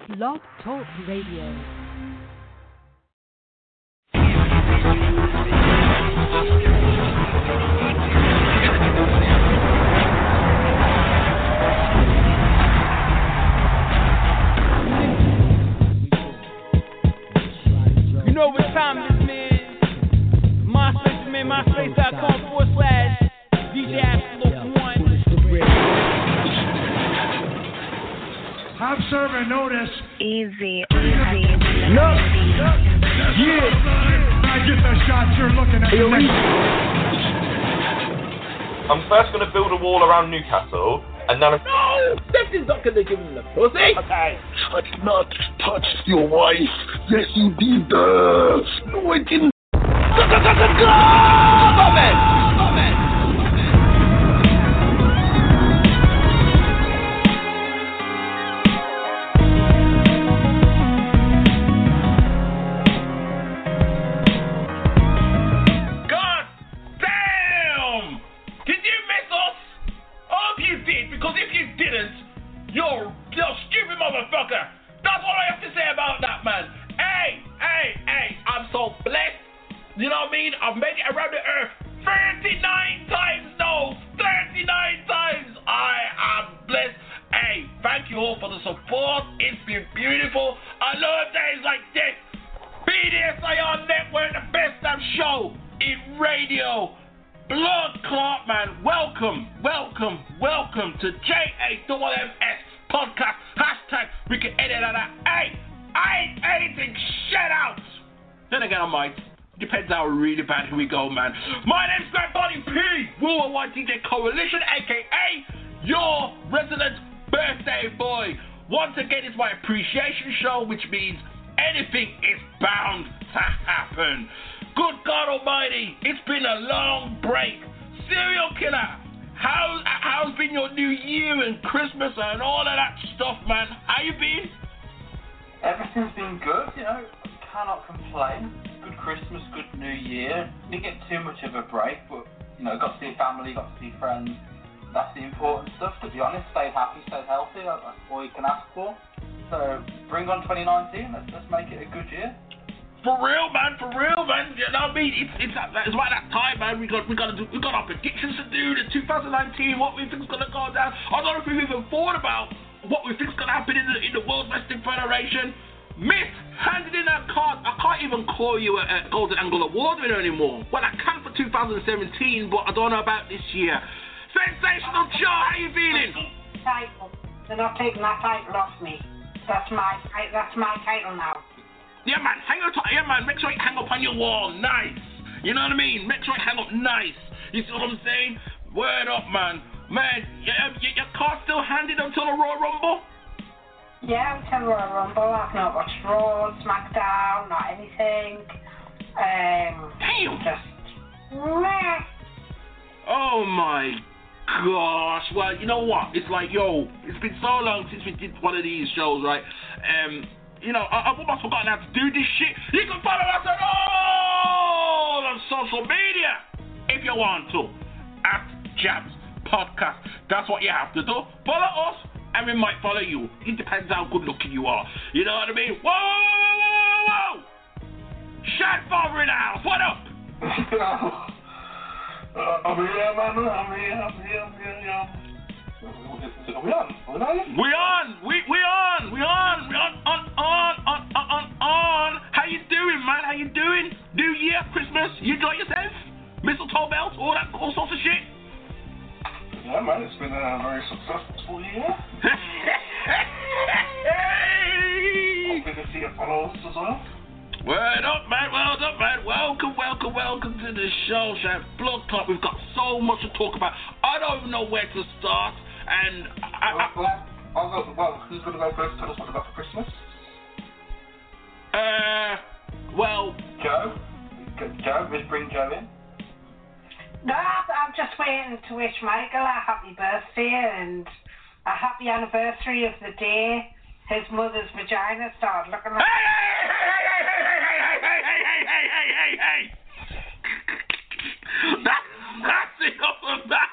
Blog Talk Radio. You know what time this is. MySpace.com/DJ Absolute One. I'm serving notice. Easy. No. Yeah. I get the shots you're looking at. I'm first going to build a wall around Newcastle, and then... No! Definitely not going to give him the pussy. Okay. I did not touch your wife. Yes, you did. No, I didn't. God damn! Did you miss us? I hope you did, because if you didn't, you're a stupid motherfucker. That's all I have to say about that, man. Hey, I'm so blessed. You know what I mean? I've made it around the earth 39 times, no, 39 times. I am blessed. Hey, thank you all for the support. It's been beautiful. I love days like this. BDSIR Network, the best damn show in radio. Blood Clot, man. Welcome to JAMMS podcast. Hashtag we can edit out that. Hey, I ain't editing shit out. Then again, I might. Depends how really bad here we go, man. My name's Greg Bonnie P. Worldwide DJ Coalition, aka your resident birthday boy. Once again, it's my appreciation show, which means anything is bound to happen. Good God Almighty, it's been a long break. Serial killer, how's been your New Year and Christmas and all of that stuff, man? How you been? Everything's been good, you know. Cannot complain. Good Christmas, good New Year. Didn't get too much of a break, but you know, got to see family, got to see friends. That's the important stuff, to be honest. Stayed happy, stayed healthy. That's all you can ask for. So bring on 2019. Let's make it a good year. For real, man. You know what I mean? It's about that time, man. We got our predictions to do. The 2019, what we think's gonna go down. I don't know if we've even thought about what we think's gonna happen in the World Wrestling Federation. Miss handed in that card. I can't even call you a Golden Angle Award winner anymore. Well, I can for 2017, but I don't know about this year. Sensational Joe, how you feeling? Title. They're not taking that title off me. That's my title now. Yeah, man. Make sure you hang up on your wall. Nice. You know what I mean? Make sure you hang up nice. You see what I'm saying? Word up, man. Man, your card's still handed until the Royal Rumble? Yeah, until the Royal Rumble. I've not watched Raw, SmackDown, not anything. Damn. Just meh. Oh my gosh. Well, you know what? It's like, it's been so long since we did one of these shows, right? You know, I've almost forgotten how to do this shit. You can follow us at all on social media if you want to. At Jams Podcast. That's what you have to do. Follow us and we might follow you. It depends how good looking you are. You know what I mean? Whoa! Shad Father in the house, what up? I'm here, man. I'm here. Are we on? We on. How you doing, man? How you doing? New Year, Christmas, you enjoy yourself? Mistletoe bells, all sorts of shit? Yeah, man, it's been a very successful year. Hoping to see your followers as well. Word up, man. Welcome to the show, Shad Blood Clot. We've got so much to talk about. I don't even know where to start. And who's going to go first? Tell us what you got for Christmas. Joe? Let's bring Joe in. No, I'm just waiting to wish Michael a happy birthday and a happy anniversary of the day his mother's vagina started looking like... Hey! That's enough of that.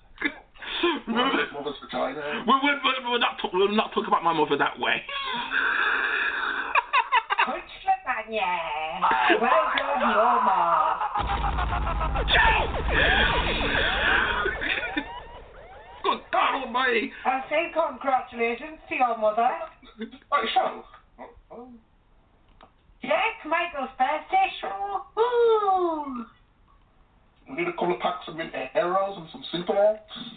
Mother's vagina. We're not talking about my mother that way. Yeah. Well done, your mom. Good God Almighty! I say congratulations to your mother. Right, show. Yeah, it's Michael's birthday show. Ooh. We need a couple of packs of mint arrows and some simple ones.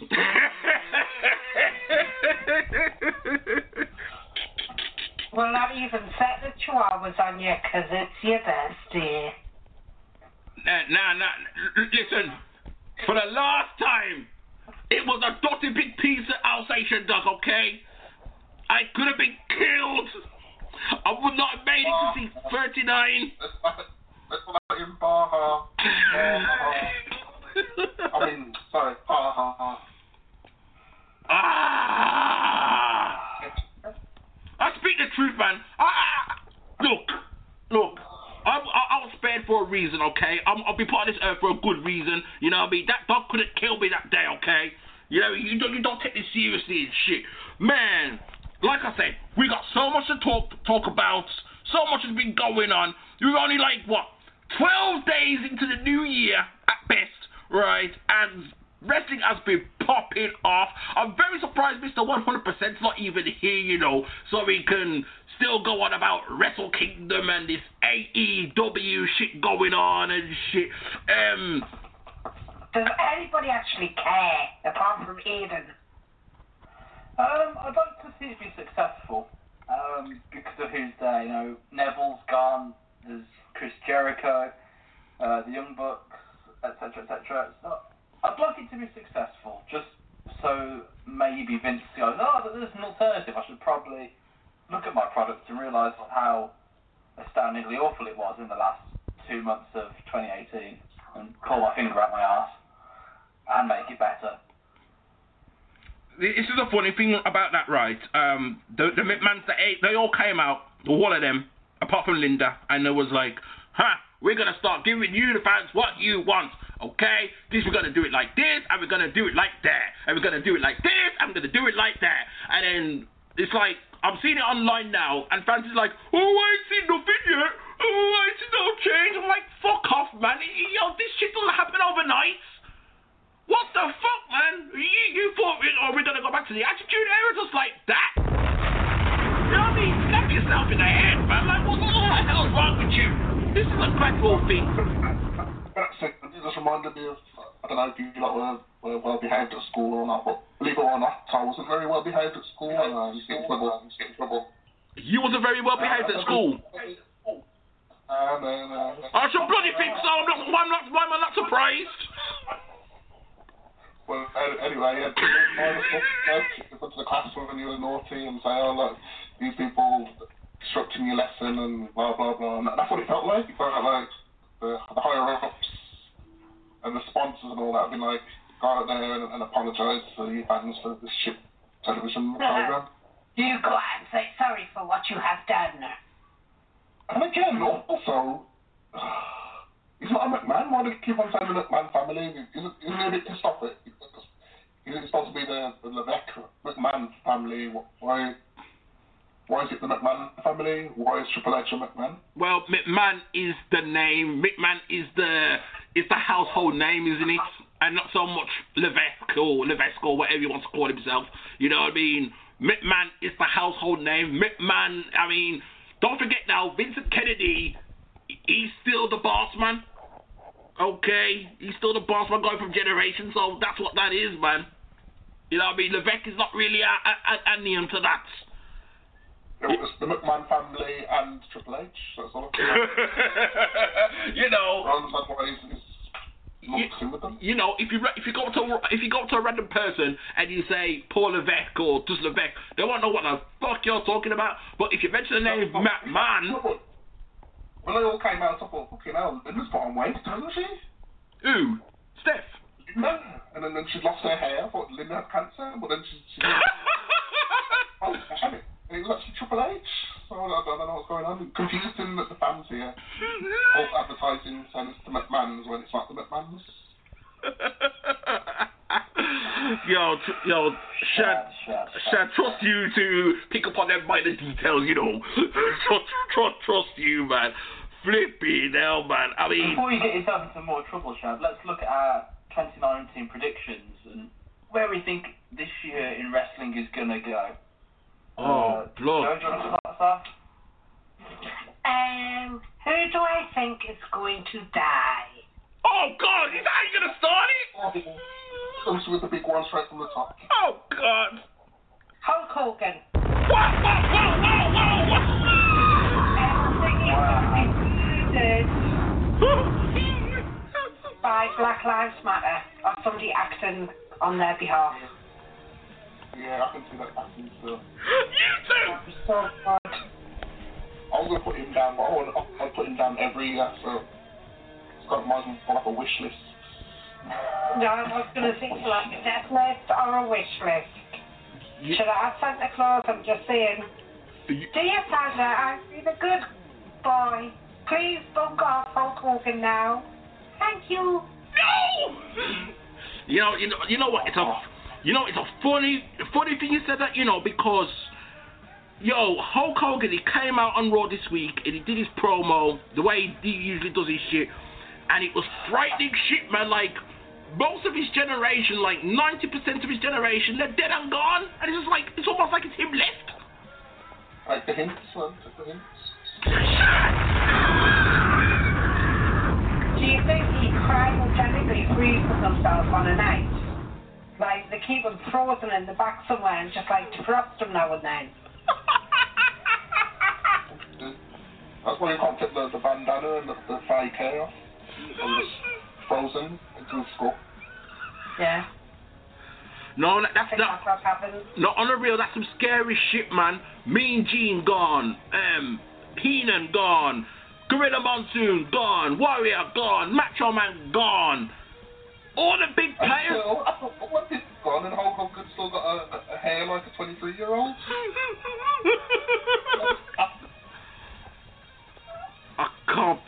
We'll not even set the chihuahuas on you because it's your birthday. Nah, listen. For the last time, it was a dirty big piece of Alsatian dog, okay? I could have been killed. I would not have made it to see 39. Let's let him Baha. I mean, sorry, Baha. I speak the truth, man. Look. I was spared for a reason, okay? I'll be part of this earth for a good reason. You know what I mean? That dog couldn't kill me that day, okay? You know, you don't take this seriously and shit. Man, like I said, we got so much to talk about. So much has been going on. We're only like, 12 days into the new year at best, right? And wrestling has been popping off. I'm very surprised Mr. 100%'s not even here, you know, so we can still go on about Wrestle Kingdom and this AEW shit going on and shit. Does anybody actually care, apart from Aiden? I'd like to see it be successful, because of who's there. You know, Neville's gone, there's Chris Jericho, the Young Bucks, etc., etc. So I'd like it to be successful, just so maybe Vince goes, there's an alternative. I should probably look at my product and realise how astoundingly awful it was in the last 2 months of 2018 and pull my finger out my arse and make it better. This is a funny thing about that, right? The McMahons, they all came out, all of them, apart from Linda, and it was like, we're going to start giving you, the fans, what you want, okay? We're going to do it like this, and we're going to do it like that, and we're going to do it like this, and we're going to do it like that. And then it's like, I'm seeing it online now, and fans is like, I ain't seen nothing yet. I ain't seen no change. I'm like, fuck off, man. This shit doesn't happen overnight. What the fuck, man? You thought we're going to go back to the Attitude Era just like that? You know what I mean? Slap yourself in the head, man. Like, what the hell's wrong with you? This is a gradual thing. It just reminded me of, I don't know if you were well behaved at school or not, but believe it or not, I wasn't very well behaved at school. You get in trouble. You wasn't very well behaved at school? No. I should bloody think so. Why am I not surprised? Well, anyway, I went to the class when you were naughty and say, look, these people disrupting your lesson and blah, blah, blah. And that's what it felt like. It felt like the higher-ups and the sponsors and all that have been like, go out there and apologise to you fans for this shit television program. You go out and say sorry for what you have done. And again, also, he's not a McMahon. Why do they keep on saying the McMahon family? Isn't he a bit pissed off it? Isn't it supposed to be the Levesque McMahon family? Why is it the McMahon family? Why is Triple H a McMahon? Well, McMahon is the name. McMahon is the household name, isn't it? And not so much Levesque or whatever he wants to call himself. You know what I mean? McMahon is the household name. McMahon, I mean, don't forget now, Vincent Kennedy, he's still the boss man. Okay? He's still the boss man going from generations, so that's what that is, man. You know what I mean? Levesque is not really a name to that. It was the McMahon family and Triple H, that's all. You know. You know, if you go to a random person and you say Paul Levesque or just Levesque, they won't know what the fuck you're talking about. But if you mention the name McMahon, when they all came out, I thought, fucking hell, Linda's put on weight, hasn't she? Who? Steph. No, and then she'd lost her hair. I thought Linda had cancer, but then she oh, damn it. And it was actually Triple H. So I don't know what's going on. Confusing the fans here. All advertising saying it's the McMahons when it's not the McMahons. Yo, Shad, trust you to pick up on them minor details, you know. Trust you, man. Flippy hell, man. I mean... Before you get yourself into more trouble, Shab, let's look at our 2019 predictions and where we think this year in wrestling is going to go. Oh, blood. Joe, do you want to start us off? Who do I think is going to die? Oh, God, is that how you're going to start it? Comes with the big one straight from the top. Oh, God. Hulk Hogan. What? By Black Lives Matter, or somebody acting on their behalf. Yeah, I can see that happening still. You too! So good. I was going to put him down, but I'll put him down every year, so it's got mine for like a wish list. No, I was going to say like a death list or a wish list. Should I ask Santa Claus? I'm just saying. Dear Santa, I've been a good boy. Please bunk off Hulk Hogan now. Thank you. No! You know what? It's a funny thing you said that, because Hulk Hogan, he came out on Raw this week and he did his promo the way he usually does his shit, and it was frightening shit, man. Like most of his generation, like 90% of his generation, they're dead and gone, and it's just like it's almost like it's him left. Like the hints, man. Take the hints. Do you think he cryogenically freezes himself on a night? Like they keep him frozen in the back somewhere and just like defrost him now and then? That's why you can't take the bandana and the fake hair off. I'm just frozen into the skull. Yeah. No, that's what happens. No, on the real, that's some scary shit, man. Mean Gene gone. Heenan gone. Gorilla Monsoon gone. Warrior gone. Macho Man gone. All the big players. What is gone and Hulk Hogan still got a hair like a 23-year-old? I can't.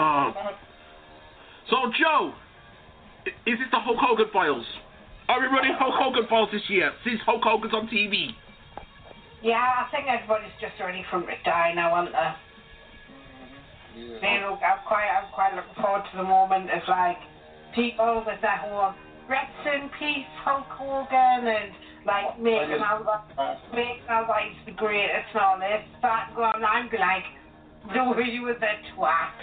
So, Joe, is this the Hulk Hogan files? Are we running Hulk Hogan files this year since Hulk Hogan's on TV? Yeah, I think everybody's just ready for him to die now, aren't they? Yeah. I'm quite looking forward to the moment of like people with that whole rest in peace Hulk Hogan and like making out like he's the greatest and all this. Start to go online and be like, no, you was a twat.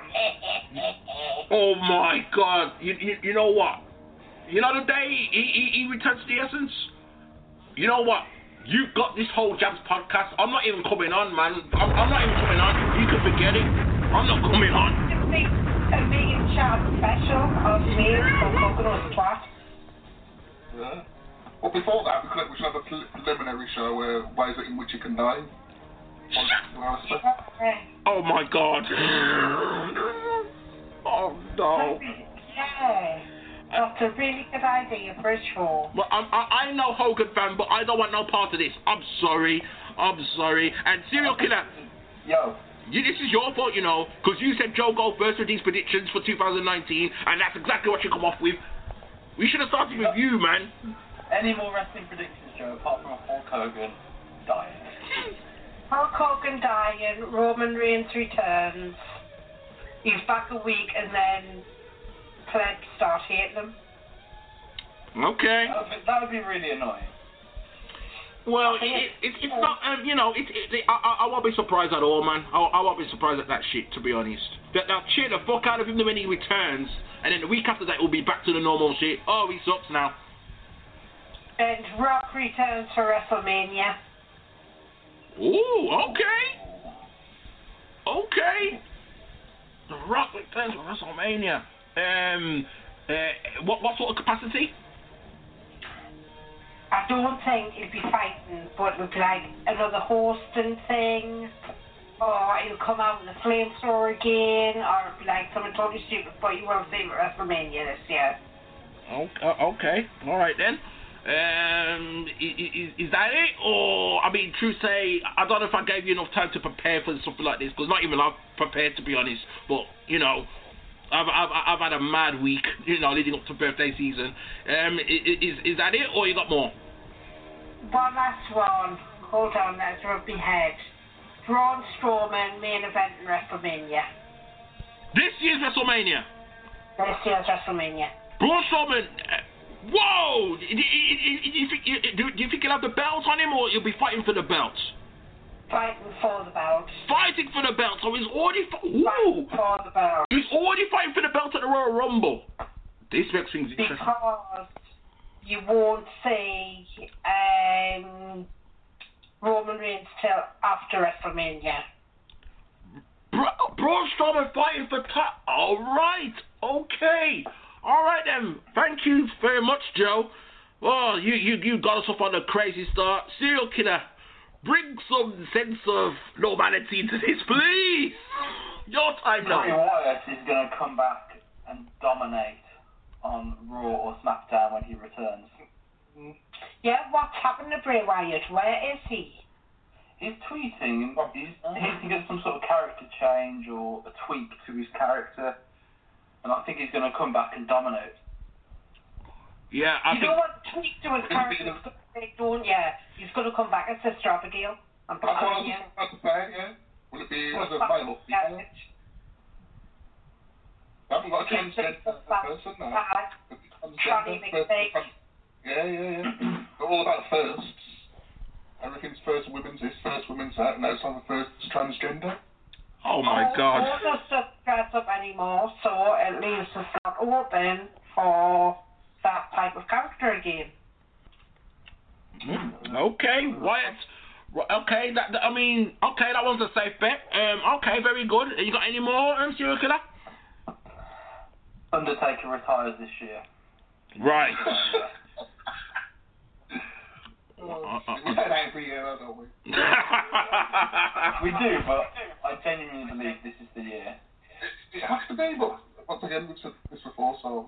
Oh my God! You know what? You know the day he returns to the essence. You know what? You got this whole Jabs podcast. I'm not even coming on, man. I'm not even coming on. You can forget it. I'm not coming on. Just a vegan chat special of me from Coconut Twat. Yeah. Well, before that, we should have a preliminary show where ways in which you can die. Oh my God. Oh no. Yeah. That's a really good idea for a show. Well, I know Hogan fan, but I don't want no part of this. I'm sorry. And Serial Killer. Yo. This is your fault, because you said Joe go first with these predictions for 2019, and that's exactly what you come off with. We should have started with you, man. Any more wrestling predictions, Joe, apart from Hulk Hogan dying? Hulk Hogan dying, Roman Reigns returns. He's back a week, and then plebs start hating him. Okay. That would be really annoying. Well, it's not, I won't be surprised at all, man. I won't be surprised at that shit, to be honest. They'll cheer the fuck out of him when he returns, and then the week after that, we'll be back to the normal shit. Oh, he sucks now. And Rock returns for WrestleMania. Ooh, okay. The Rock returns for WrestleMania. What sort of capacity? I don't think he'll be fighting, but it'll be like another hosting thing, or he'll come out in a flamethrower again, or it'll be like something totally stupid, but you won't see him at WrestleMania this year. Okay, alright then. Is that it? Or, true say, I don't know if I gave you enough time to prepare for something like this, because not even I've prepared, to be honest, but, I've had a mad week, leading up to birthday season. Is that it, or you got more? One last one. Hold on, let's rub my head. Braun Strowman, main event in WrestleMania. This year's WrestleMania. This year's WrestleMania. Braun Strowman. Whoa! Do you think he'll have the belts on him, or he'll be fighting for the belts? Fighting for the belt. Fighting for the belt. So he's already Fighting for the belt. He's already fighting for the belt at the Royal Rumble. This makes things interesting. Because you won't see Roman Reigns till after WrestleMania. Braun Strowman fighting for all right. Okay. All right then. Thank you very much, Joe. Oh, you got us off on a crazy start. Serial killer. Bring some sense of normality to this, please. Your time now. Bray Wyatt is going to come back and dominate on Raw or SmackDown when he returns. Yeah, what's happened to Bray Wyatt? Where is he? He's tweeting. He's to get some sort of character change or a tweak to his character, and I think he's going to come back and dominate. Yeah, I think. You know what tweak to his character? Don't you? He's going to come back as Sister Abigail. I'm That's what I telling you. was about to say, yeah. Will it be as a male? Yeah. They haven't got a transgender person now. Johnny McFake. Yeah. They're all about firsts. Everything's first women's this, first women's that, and now it's on the first transgender. Oh my God. All the stuff dress up anymore, so at least it's not open for that type of character again. Okay, Wyatt. Okay, that one's a safe bet. Okay, very good. You got any more, serial killer? Undertaker retires this year. Right. We say that every year, don't we? We do, but I genuinely believe this is the year. It has to be, but once again, we've said this before, so.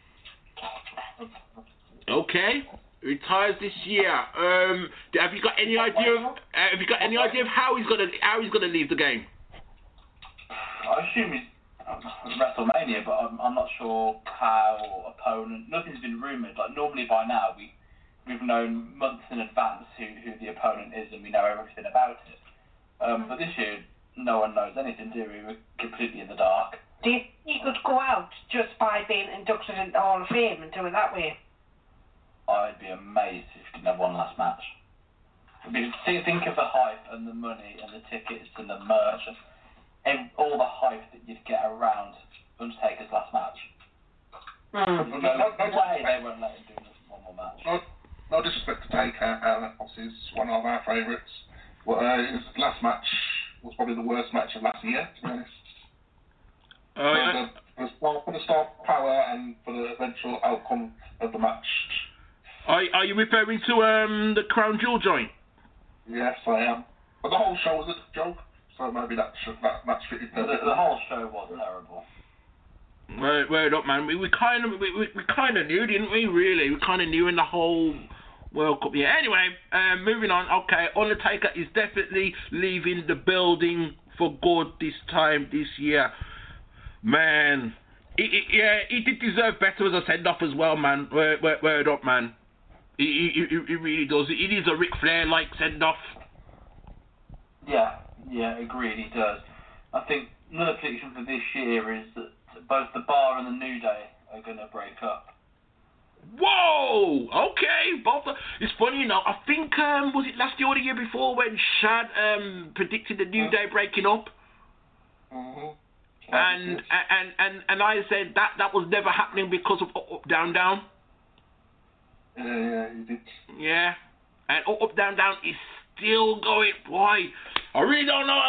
Okay. Retires this year. Have you got any idea? Of how he's gonna leave the game? I assume he's WrestleMania, but I'm not sure how opponent. Nothing's been rumored. Like normally by now we've known months in advance who the opponent is, and we know everything about it. But this year no one knows anything, do we? We're completely in the dark. Do you think he could go out just by being inducted into the Hall of Fame and do it that way? I'd be amazed if he didn't have one last match. Because think of the hype and the money and the tickets and the merch and all the hype that you'd get around Undertaker's last match. No way they won't let him do one more match. No disrespect to Taker, obviously he's one of our favourites. But his last match was probably the worst match of last year, to be honest. For the star power and for the eventual outcome of the match. Are you referring to the Crown Jewel joint? Yes, I am. But the whole show was a joke, so maybe that match fitted perfectly. The whole show was terrible. Word up, man. We kind of knew, didn't we? Really, we kind of knew in the whole World Cup. Yeah. Anyway, moving on. Okay, Undertaker is definitely leaving the building for good this year. Man, he did deserve better as a send-off as well, man. Word up, man. He really does. It is a Ric Flair-like send-off. Yeah, agreed, he does. I think another prediction for this year is that both the Bar and the New Day are going to break up. Whoa! Okay, it's funny, I think, was it last year or the year before when Shad predicted the New Day breaking up? Mm-hmm. And I said that was never happening because of Up, Down, Down. Yeah, you did. Yeah, and Up, Down, Down is still going. Boy, I really don't know.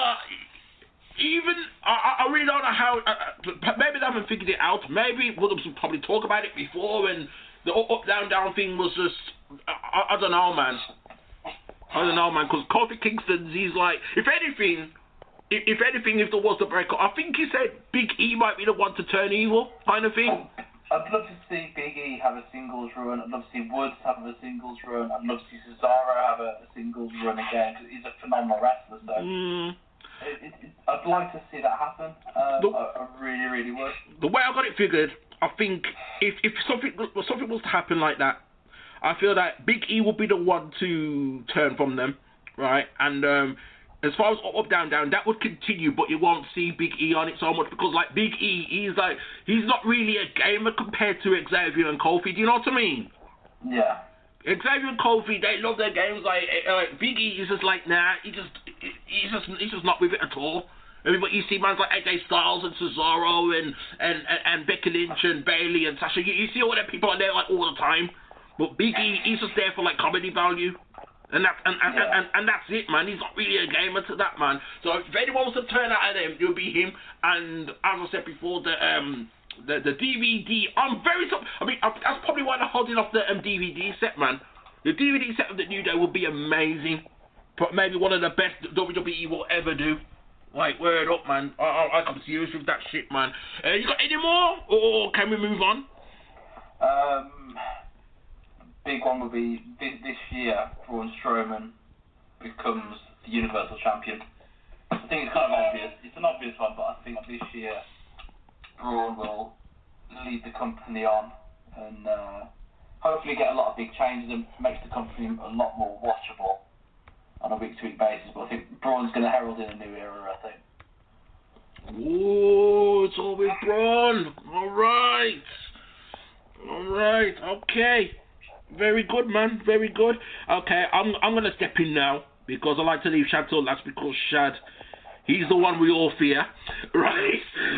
I really don't know how. Maybe they haven't figured it out. Maybe we'll probably talk about it before, and the Up, Down, Down thing was just. I don't know, man. Because Kofi Kingston, he's like, if anything, if there was the breakup, I think he said Big E might be the one to turn evil, kind of thing. I'd love to see Big E have a singles run. I'd love to see Woods have a singles run. I'd love to see Cesaro have a singles run again, because he's a phenomenal wrestler. So I'd like to see that happen. I really, really would. The way I got it figured, I think if something was to happen like that, I feel that Big E will be the one to turn from them, right? And as far as up, down, that would continue, but you won't see Big E on it so much because, like, Big E, he's not really a gamer compared to Xavier and Kofi. Do you know what I mean? Yeah. Xavier and Kofi, they love their games. Like Big E is just like, nah, he's just not with it at all. I mean, but you see mans like AJ Styles and Cesaro and Becky Lynch and Bayley and Sasha. You see all them people are there like all the time. But Big E, he's just there for like comedy value. And that's it, man. He's not really a gamer to that, man. So if anyone was to turn out at him, it would be him. And as I said before, the DVD. I'm very. I mean, that's probably why they're holding off the DVD set, man. The DVD set of the New Day will be amazing. But maybe one of the best WWE will ever do. Like, word up, man. I come serious with that shit, man. You got any more, or can we move on? Big one would be this year. Braun Strowman becomes the Universal Champion. I think it's kind of obvious. It's an obvious one, but I think this year Braun will lead the company on and hopefully get a lot of big changes and makes the company a lot more watchable on a week-to-week basis. But I think Braun's going to herald in a new era, I think. Ooh, it's all with Braun. All right. Okay. Very good, man. Very good. Okay, I'm going to step in now because I like to leave Shad till last because Shad, he's the one we all fear, right?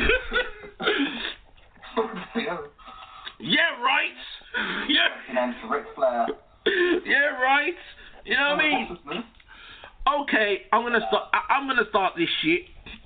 Yeah, right. Yeah. Ric Flair. Yeah, right. You know what I mean? Okay, I'm gonna start this shit.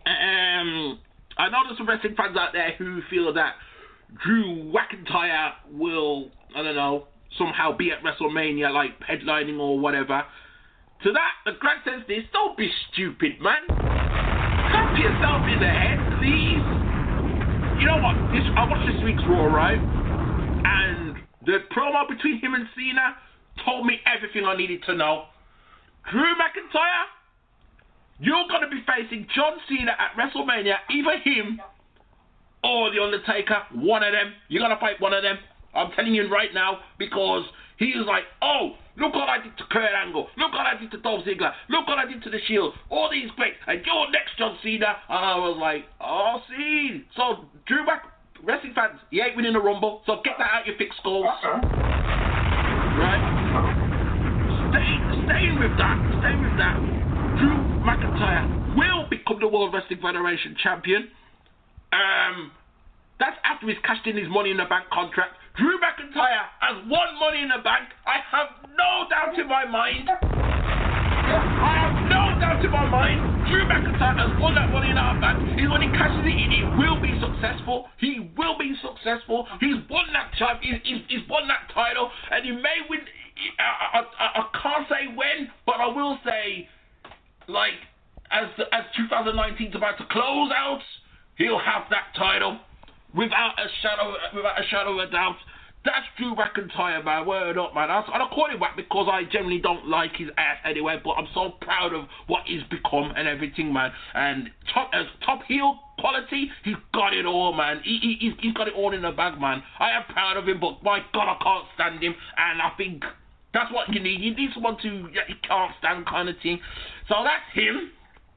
I know there's some wrestling fans out there who feel that Drew McIntyre will, I don't know, somehow be at WrestleMania, like headlining or whatever. To that, the Greg says this: don't be stupid, man. Slap yourself in the head, please. You know what? I watched this week's Raw, right? And the promo between him and Cena told me everything I needed to know. Drew McIntyre, you're going to be facing John Cena at WrestleMania, either him or The Undertaker, one of them. You're going to fight one of them. I'm telling you right now, because he is like, oh, look what I did to Kurt Angle. Look what I did to Dolph Ziggler. Look what I did to The Shield. All these great. And you're next, John Cena. And I was like, oh, see. So, Drew wrestling fans, he ain't winning the Rumble. So get that out your thick skulls. Right? Staying with that. Drew McIntyre will become the World Wrestling Federation champion. That's after he's cashed in his Money in the Bank contract. Drew McIntyre has won Money in the Bank. I have no doubt in my mind. Drew McIntyre has won that Money in the Bank. When he cashes it in, he will be successful. He's won that he's won that title, and he may win. I can't say when, but I will say, like, as 2019's about to close out, he'll have that title. Without a shadow of a doubt. That's Drew McIntyre, man. Word up, man. I don't call him back because I generally don't like his ass anyway, but I'm so proud of what he's become and everything, man. And top heel quality, he's got it all, man. He's got it all in the bag, man. I am proud of him, but my God, I can't stand him. And I think that's what you need. You need someone you can't stand kind of thing. So that's him.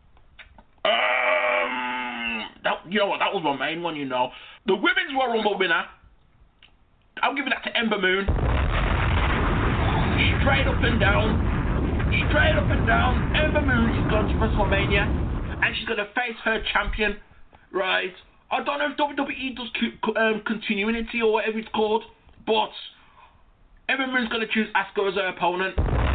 You know what? That was my main one, you know. The Women's Royal Rumble winner, I'm giving that to Ember Moon. Straight up and down. Ember Moon is going to WrestleMania, and she's going to face her champion, right? I don't know if WWE does continuity or whatever it's called, but Ember Moon's going to choose Asuka as her opponent.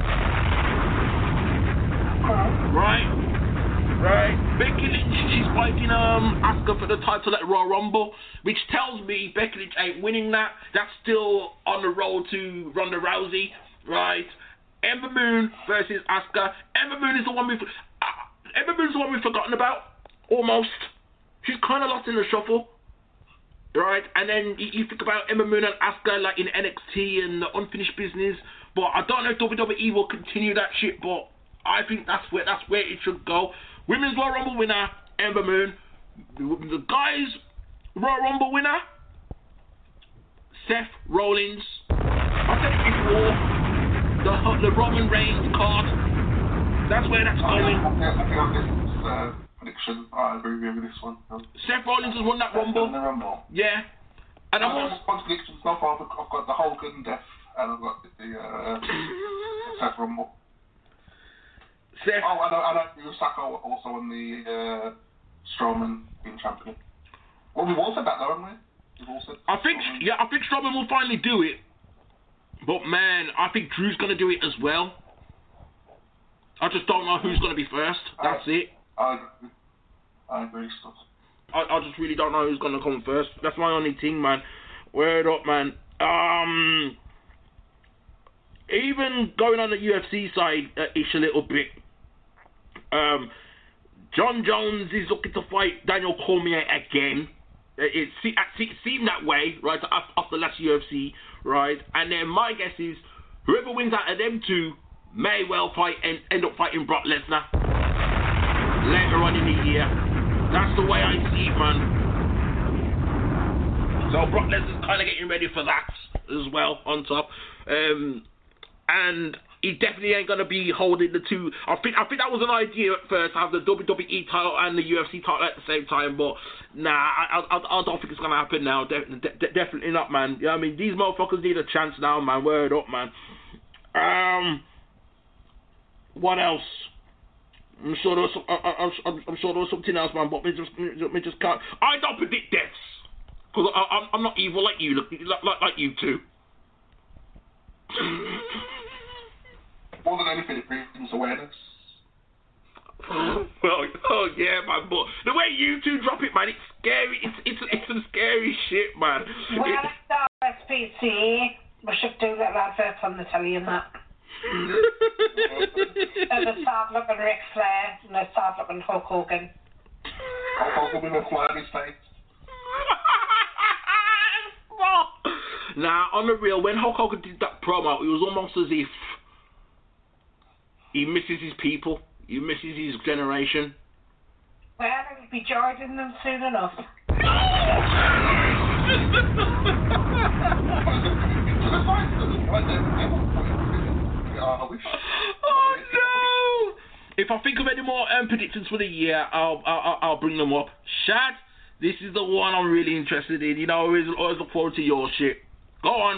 Right. Becky Lynch, she's fighting Asuka for the title at Royal Rumble, which tells me Becky Lynch ain't winning that. That's still on the road to Ronda Rousey, right? Ember Moon versus Asuka. Ember Moon is the one we've forgotten about, almost. She's kind of lost in the shuffle, right? And then you think about Ember Moon and Asuka like in NXT and the Unfinished Business, but I don't know if WWE will continue that shit, but I think that's where it should go. Women's Royal Rumble winner, Ember Moon. The guys' Royal Rumble winner, Seth Rollins. I said it before, the Roman Reigns card. That's where that's going. I think on this prediction, I agree with this one. Seth Rollins has won that Rumble. The Rumble. Yeah. And I've also... One prediction so far, I've got the Hogan death, and I've got the Seth Rumble. Seth... Oh, I know Saka also on the Strowman being champion. Well, we've all said that, though, haven't we? I think Strowman will finally do it. But man, I think Drew's gonna do it as well. I just don't know who's gonna be first. That's it. I agree, stuff. I just really don't know who's gonna come first. That's my only thing, man. Word up, man. Even going on the UFC side, ish a little bit. John Jones is looking to fight Daniel Cormier again. It seemed that way, right, after last UFC, right? And then my guess is whoever wins out of them two may well fight and end up fighting Brock Lesnar later on in the year. That's the way I see it, man. So Brock Lesnar's kind of getting ready for that as well on top. And he definitely ain't going to be holding the two. I think that was an idea at first, to have the WWE title and the UFC title at the same time, but nah, I don't think it's going to happen now. Definitely not, man. You know what I mean? These motherfuckers need a chance now, man. Word up, man. What else? I'm sure there was something else, man, but me just can't. I don't predict deaths, because I'm not evil like you, like you two. More than anything, it brings awareness. Well, oh yeah, man, but the way you two drop it, man, it's scary. It's some scary shit, man. Well, it's SPC. We should do little adverts on the telly and that. And the sad-looking Ric Flair and the sad-looking Hulk Hogan. Hulk Hogan with a fly in his face. Now, on the real, when Hulk Hogan did that promo, it was almost as if he misses his people. He misses his generation. Well, he'll be joining them soon enough. Oh no! If I think of any more predictions for the year, I'll bring them up. Shad, this is the one I'm really interested in. You know, I always look forward to your shit. Go on.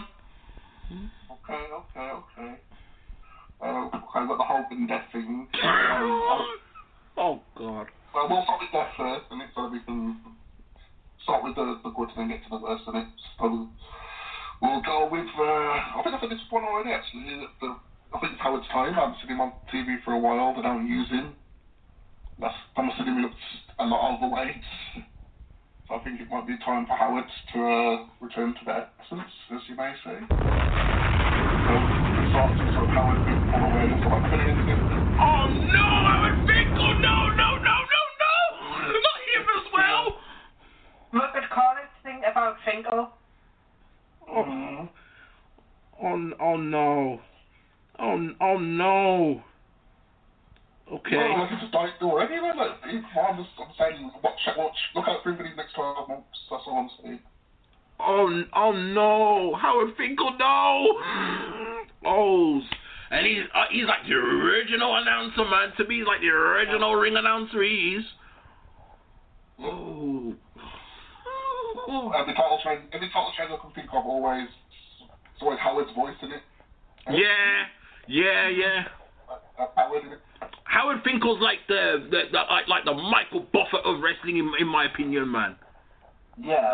Okay. I've got the Hogan death thing. Oh God. Well, we'll start with death first, and it's so we can start with the good and then get to the worst, and so we'll go with. I think I said this one already actually. I think it's Howard Stern. I haven't seen him on TV for a while. They don't use him. I'm assuming he looks a lot overweight. So I think it might be time for Howard to return to their essence, as you may say. So Howard Finkel awareness about Finkel. Oh no, Howard Finkel! No! Not him as well! Look at Colin's thing about Finkel. Oh no. Oh no. Okay. Well, I just died already, man. Like, I'm saying, watch. Look out for him in these next 12 months. That's all I'm saying. Oh no, Howard Finkel, no. Oh, and he's like the original announcer, man. To me, he's like the original ring announcer. He is. Oh. Every title change I can think of, it's always Howard's voice in it. Yeah. Howard in it. Howard Finkel's like the Michael Buffett of wrestling, in my opinion, man. Yeah.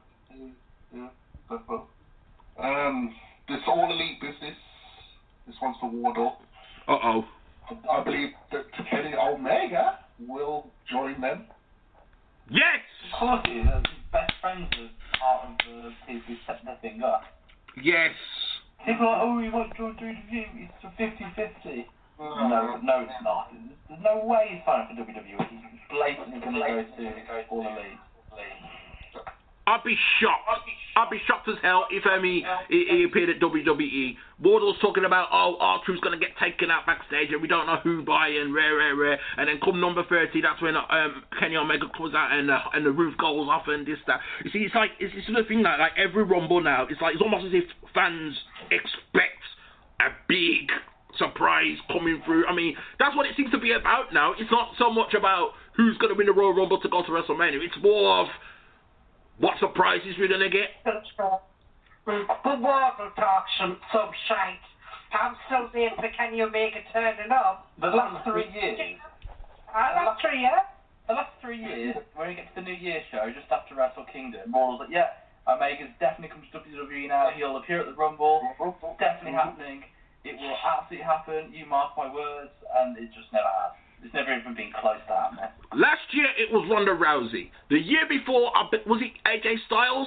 This All Elite business. This one's for Wardle. Uh-oh. I believe that Kenny Omega will join them. Yes! Of course he is. His best friends are part of the people who set the thing up. Yes. People are like, oh, he wants to join WWE. It's a 50-50. No, it's not. There's no way he's signing for WWE. He's blatantly going to go to All Elite. I'd be shocked as hell if he appeared at WWE. Wardle's talking about, R-Truth's going to get taken out backstage and we don't know who by and rare. And then come number 30, that's when Kenny Omega comes out and the roof goes off and this, that. You see, it's like, it's the thing that, like, every Rumble now, it's almost as if fans expect a big surprise coming through. I mean, that's what it seems to be about now. It's not so much about who's going to win the Royal Rumble to go to WrestleMania. It's more of what surprises we're going to get. The Wardle talk some shite. I'm still waiting for Can You Make It turning up. The last 3 years. Last 3 years? The last 3 years, when we get to the New Year show, just after Wrestle Kingdom, Wardle's like, yeah, Omega's definitely come to WWE now. He'll appear at the Rumble. Definitely happening. It will absolutely happen. You mark my words. And it just never has. It's never even been close to happening. Last year, it was Ronda Rousey. The year before, was it AJ Styles?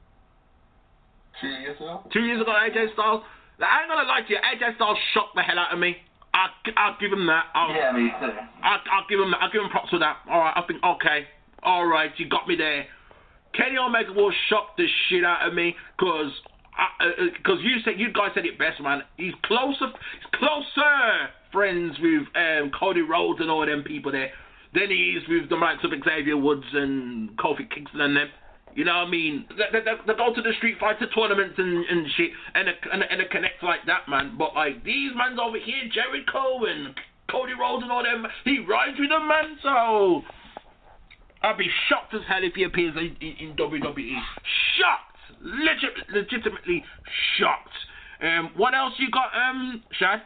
2 years ago? 2 years ago, AJ Styles. Now, I ain't gonna lie to you, AJ Styles shocked the hell out of me. I'll give him that. Yeah, me too. I'll give him that. I'll give him props for that. All right, I think, okay. All right, you got me there. Kenny Omega will shock the shit out of me because you guys said it best, man. He's closer friends with Cody Rhodes and all them people there than he is with the likes of Xavier Woods and Kofi Kingston and them. You know what I mean? They go to the Street Fighter tournaments and shit and they connect like that, man. But like these mans over here, Jericho and Cody Rhodes and all them, he rides with them, man. So I'd be shocked as hell if he appears in WWE. Shocked, legitimately shocked. What else you got, Shad?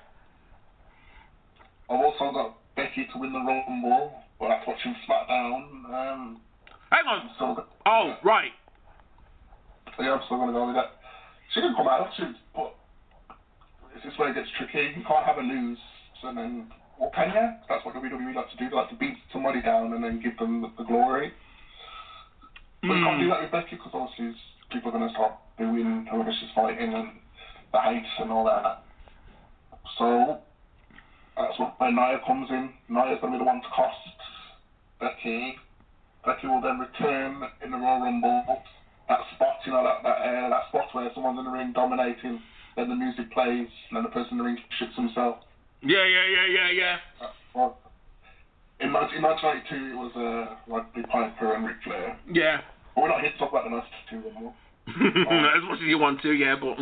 I've also got Becky to win the Rumble, but that's watching SmackDown. Hang on. Right. Yeah, I'm still going to go with that. She didn't come out, but this is where it gets tricky. You can't have a lose, and then, or can you? That's what WWE like to do. They like to beat somebody down and then give them the glory. But you can't do that with Becky because obviously people are going to start booing whoever she's fighting and the hate and all that. So that's where Nia comes in. Nia's going to be the one to cost Becky. Becky will then return in the Royal Rumble. That spot, you know, that spot where someone's in the ring dominating, then the music plays, and then the person in the ring shits himself. Yeah. Well, in 1992, it was Roddy Piper and Ric Flair. Yeah. But we're not here to talk about the 92 anymore. As much as you want to, yeah, but...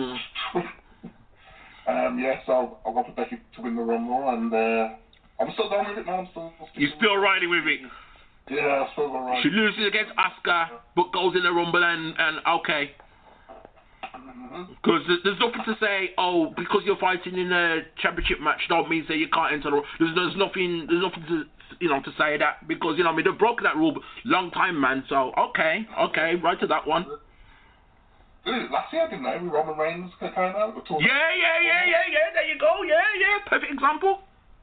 So I'll go for Becky to win the Rumble, and I'm still going with it, man. You're still riding with it? Yeah, I'm still going right. She loses against Asuka, but goes in the Rumble and okay. Because there's nothing to say, because you're fighting in a championship match, don't mean say you can't enter the... There's nothing to, to say that, because, they've broken that rule long time, man, so, okay, right to that one. Last year, didn't they? Roman Reigns came out. Yeah, there you go, yeah, perfect example.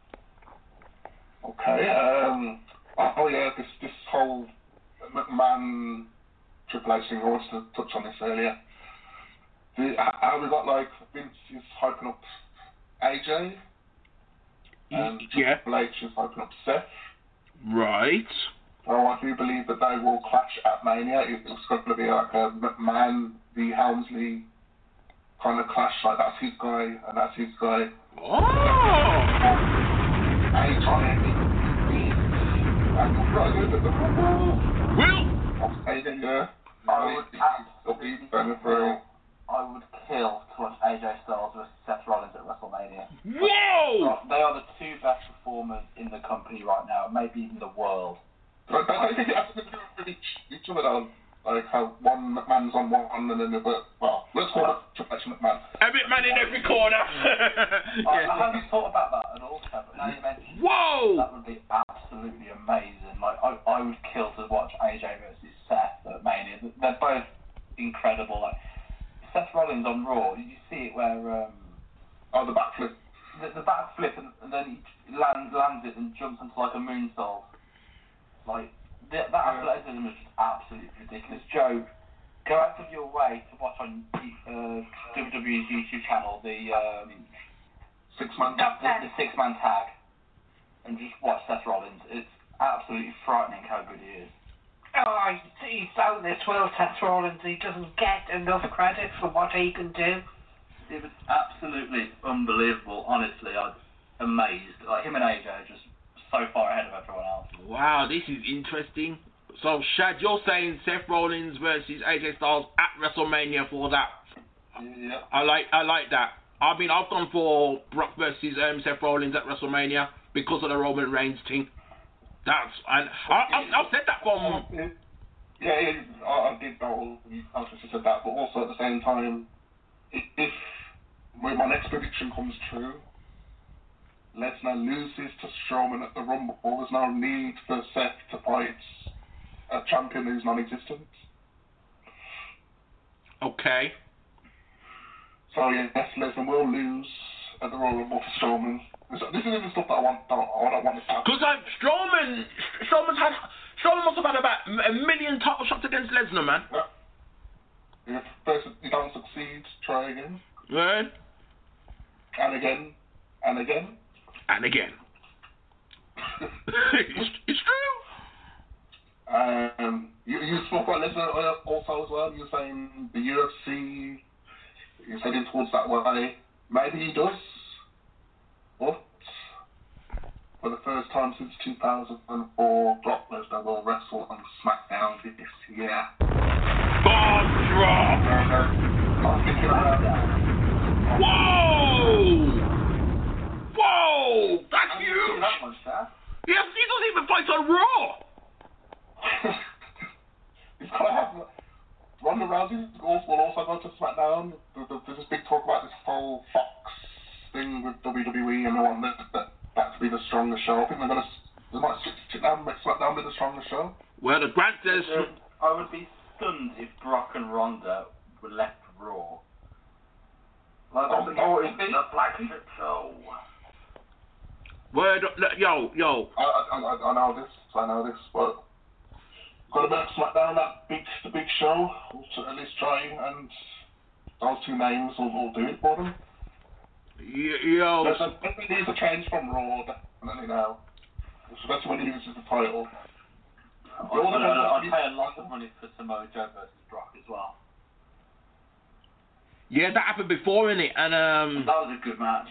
Okay, this whole McMahon Triple H thing, I wanted to touch on this earlier. How we got, Vince is hyping up AJ, and Triple H is hyping up Seth. Right. So I do believe that they will clash at Mania. It's going to be like a McMahon v Helmsley kind of clash, that's his guy and that's his guy. I would kill to watch AJ Styles versus Seth Rollins at WrestleMania. Whoa! They are the two best performers in the company right now, maybe even the world. But I think it has to do with each other, though. Like how one McMahon's on one and then the other. Well, let's call it Triple H McMahon. Every man in every corner. I haven't thought about that at all, but now you mentioned that would be absolutely amazing. I would kill to watch AJ versus Seth at Mania. They're both incredible. Seth Rollins on Raw, did you see it where... the backflip. The backflip and then he lands it and jumps into a moonsault. That athleticism is just absolutely ridiculous. Joe, go out of your way to watch on WWE's YouTube channel the six-man tag and just watch Seth Rollins. It's absolutely frightening how good he is. He's out this world, Seth Rollins. He doesn't get enough credit for what he can do. It was absolutely unbelievable, honestly. I'm amazed. Him and AJ are just so far ahead of everyone else. Wow, this is interesting. So, Shad, you're saying Seth Rollins versus AJ Styles at WrestleMania for that? Yeah. I like that. I've gone for Brock versus Seth Rollins at WrestleMania because of the Roman Reigns thing. I've said that from. Yeah, I did know you obviously said that, but also at the same time, if my next prediction comes true, Lesnar loses to Strowman at the Rumble, there's no need for Seth to fight a champion who's non-existent. Okay. So yes, Lesnar will lose at the Royal Rumble for Strowman. This isn't the stuff that I don't want to happen. Because Strowman must have had about 1 million title shots against Lesnar, man. Yeah. If you don't succeed, try again. Right. And again. And again. And again. it's true. You spoke about Lesnar also as well. You were saying the UFC is heading towards that way. Maybe he does. But for the first time since 2004, Brock Lesnar will wrestle on SmackDown this year. Bomb drop! I'm thinking about that. Whoa! Whoa! That's huge! That much, huh? Yes, he doesn't even fight on Raw! He's got to have... Ronda Rousey will also go to SmackDown. There's this big talk about this whole Fox thing with WWE and they want that to be the strongest show. I think they might sit down and make SmackDown be the strongest show. Well, the Grant says... I would be stunned if Brock and Ronda were left Raw. Like, it'd be the flagship show. Word, yo. I know this, but got to make SmackDown the big show. We'll at least try, and those two names will do it for them. Yo. It needs a change from Raw, definitely now. Especially when he loses the title. I'd pay a lot of money for Samoa Joe versus Brock as well. Yeah, that happened before, innit? And that was a good match.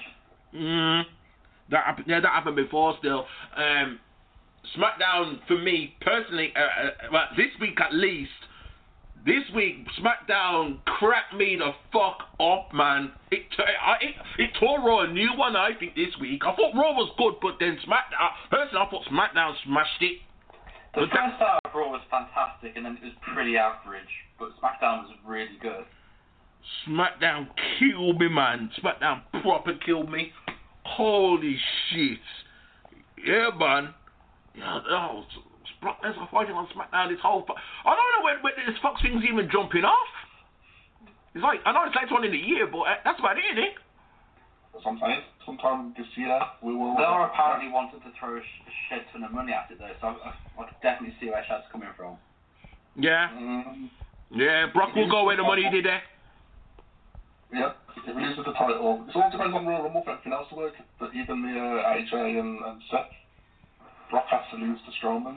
That happened before still. SmackDown, for me, personally, well, this week at least, SmackDown cracked me the fuck up, man. It tore Raw a new one, I think, this week. I thought Raw was good, but then personally, I thought SmackDown smashed it. The first hour of Raw was fantastic, and then it was pretty average, but SmackDown was really good. SmackDown killed me, man. SmackDown proper killed me. Holy shit. Yeah, man. Yeah, Brock Lesnar fighting on SmackDown this whole... I don't know when this Fox thing's even jumping off. It's like, I know it's later on in the year, but that's about it, isn't it? Sometime this year we will... They are apparently wanted to throw a shed ton of money at it, though, so I could definitely see where Shad's coming from. Yeah. Yeah, Brock will go where the money did there. Yeah, if he loses the title. It all depends on Royal Rumble for everything else to work. But even the AJ and Seth, Brock has to lose to Strowman.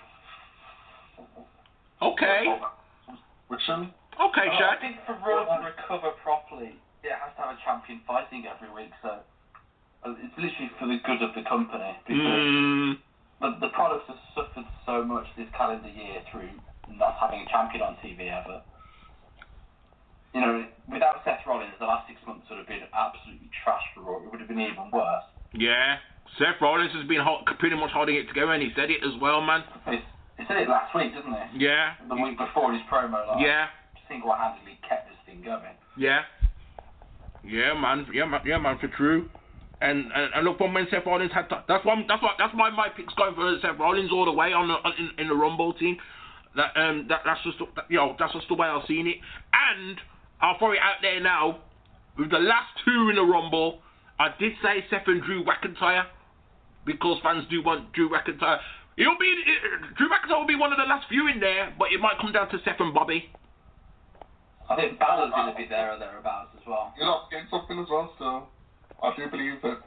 Okay. Which one? Okay, Shad. I think for Raw to recover properly, it has to have a champion fighting every week, so it's literally for the good of the company. Because the products have suffered so much this calendar year through not having a champion on TV ever. You know, without Seth Rollins, the last 6 months would have been absolutely trash for Raw. It would have been even worse. Yeah, Seth Rollins has been pretty much holding it together, and he said it as well, man. He said it last week, didn't he? Yeah. The week before his promo, like, yeah. Single-handedly kept this thing going. Yeah. Yeah, man. Yeah, man, for true. And look, from when Seth Rollins had that's why my pick's going for Seth Rollins all the way in the Rumble team. That's just the way I've seen it. And I'll throw it out there now. With the last two in the Rumble, I did say Seth and Drew McIntyre because fans do want Drew McIntyre. Drew McIntyre will be one of the last few in there, but it might come down to Seth and Bobby. I think Balor's going to be there or thereabouts as well. You're not getting something as well, so I do believe that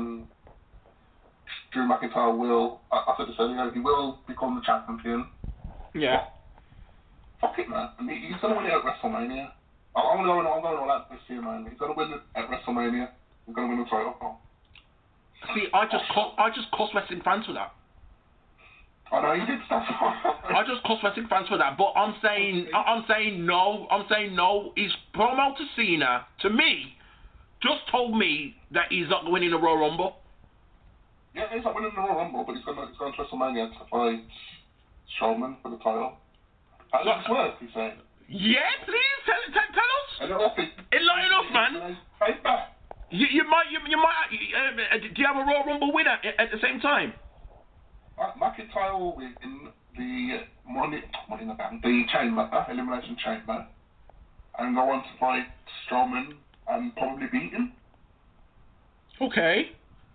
Drew McIntyre will, I said this earlier, he will become the champion. Yeah. Fuck it, man. He's going to win it at WrestleMania. I'm going all out this year, man. He's going to win it at WrestleMania. He's going to win the title. See, I just cost wrestling fans for that. I know you did stuff. I just cost wrestling fans for that, but I'm saying no. His promo to Cena, to me, just told me that he's not winning the Royal Rumble. Yeah, he's not winning the Royal Rumble, but he's going to WrestleMania to fight Strowman for the title. How does this work, he's saying? Yeah, please, tell us. Enlighten us, man. You might. Do you have a Royal Rumble winner at the same time? McIntyre will win the Money in the Bank, the Chamber, Elimination Chamber, and go on to fight Strowman and probably beat him. Okay.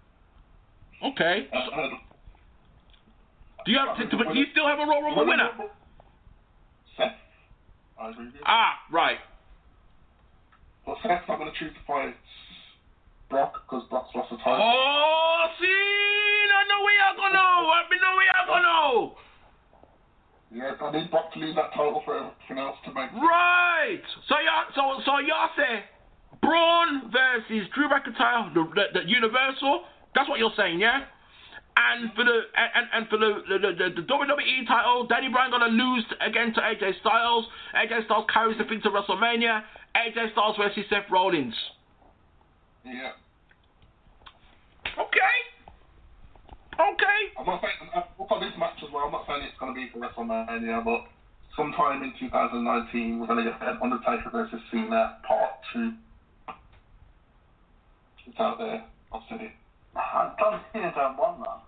Do you still have a Royal Rumble winner? Seth. I agree with you. Right. But Seth's not going to choose to fight Brock because Brock's lost the title. Oh, see, I know we are gonna know. Yeah, I need Brock to lose that title for everything else to make. Right. So y'all say Braun versus Drew McIntyre, the Universal. That's what you're saying, yeah? And for the WWE title, Danny Bryan gonna lose again to AJ Styles. AJ Styles carries the thing to WrestleMania. AJ Styles versus Seth Rollins. Yeah. Okay. I'm not saying for this match as well. I'm not saying it's gonna be for WrestleMania, but sometime in 2019 we're gonna get Undertaker versus Cena Part 2. It's out there. I've said it. John Cena don't want that.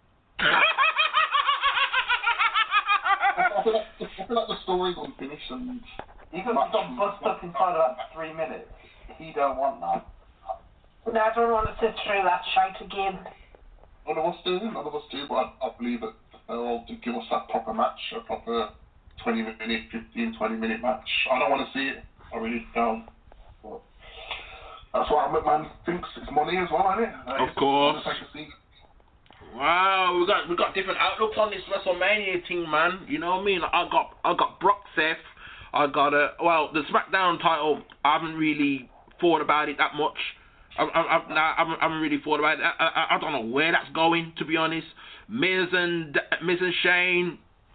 I feel like the story's unfinished and You got bust up inside about 3 minutes. He don't want that. No, I don't want to sit through that shite again. None of us do, but I believe that they'll give us that proper match, a proper 20-minute, 15-20-minute match. I don't want to see it. I really don't. But that's what McMahon thinks. It's money as well, isn't it? Of course. Wow, we got different outlooks on this WrestleMania thing, man. You know what I mean? I got Brock Seth. I got the SmackDown title. I haven't really thought about it that much. I haven't really thought about it. I don't know where that's going, to be honest. Miz and Shane.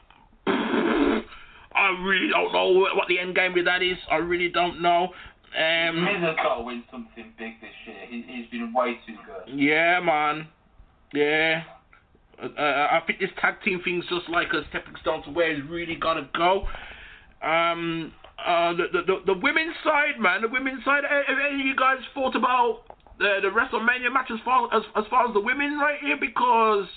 I really don't know what the end game with that is. I really don't know. Miz has got to win something big this year. He's been way too good. Yeah, man. Yeah. I think this tag team thing's just like a stepping stone to where it's really gotta go. The women's side, man. The women's side. Have any of you guys thought about the WrestleMania match as far as the women right here? Because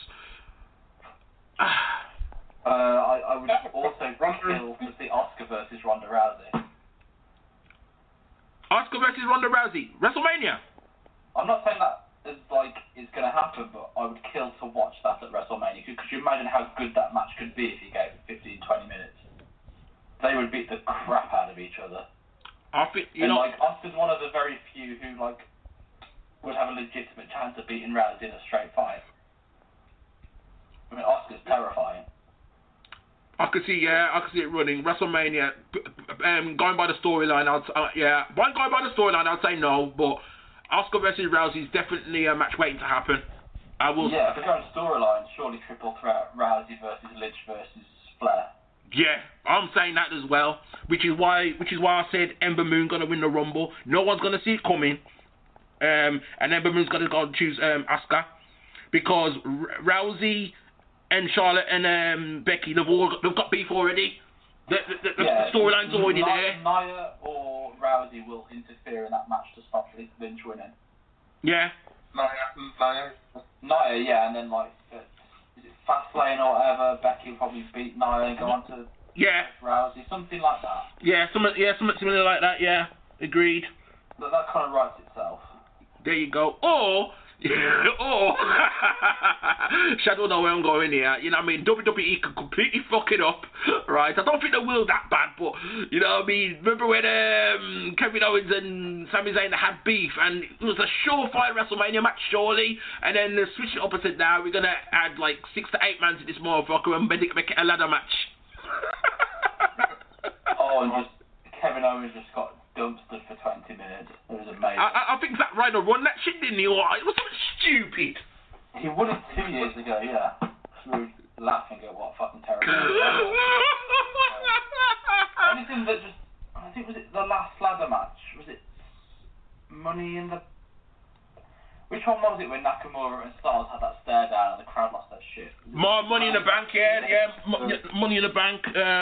I would also kill to see Asuka versus Ronda Rousey. Asuka versus Ronda Rousey, WrestleMania. I'm not saying that it's going to happen, but I would kill to watch that at WrestleMania. Could you imagine how good that match could be if you gave it 15-20 minutes? They would beat the crap out of each other. I think Asuka's one of the very few who would have a legitimate chance of beating Rousey in a straight fight. I mean, Asuka's terrifying. I could see it running. WrestleMania, going by the storyline, going by the storyline, I'd say no, but Asuka versus Rousey is definitely a match waiting to happen. Yeah, if we're going storyline, surely triple threat, Rousey versus Lynch versus Flair. Yeah, I'm saying that as well, which is why I said Ember Moon gonna win the Rumble. No one's gonna see it coming, and Ember Moon's gonna go and choose Asuka, because Rousey and Charlotte and Becky, they've got beef already. The storyline's already there. Nia or Rousey will interfere in that match to stop Lynch winning. Yeah. Nia, yeah, and then is it Fastlane or whatever? Becky will probably beat Nia and go on to Rousey, something like that. Yeah, something similar like that. Yeah, agreed. That kind of writes itself. There you go. Or Shadow know where I'm going here. You know what I mean? WWE could completely fuck it up, right? I don't think they will that bad, but you know what I mean? Remember when Kevin Owens and Sami Zayn had beef, and it was a surefire WrestleMania match, surely, and then they switched it up and said, "Now we're gonna add 6 to 8 man to this motherfucker and make it a ladder match." And Kevin Owens just got dumpstered for 20 minutes. It was amazing. I think Zack Ryder won that shit, didn't he? It was something stupid. He won it 2 years ago, yeah. We were laughing at what fucking terrible. Anything that I think, was it the last ladder match? Was it Money in the one was it when Nakamura and Styles had that stare down and the crowd lost that shit? More Money in the Bank, Money in the Bank,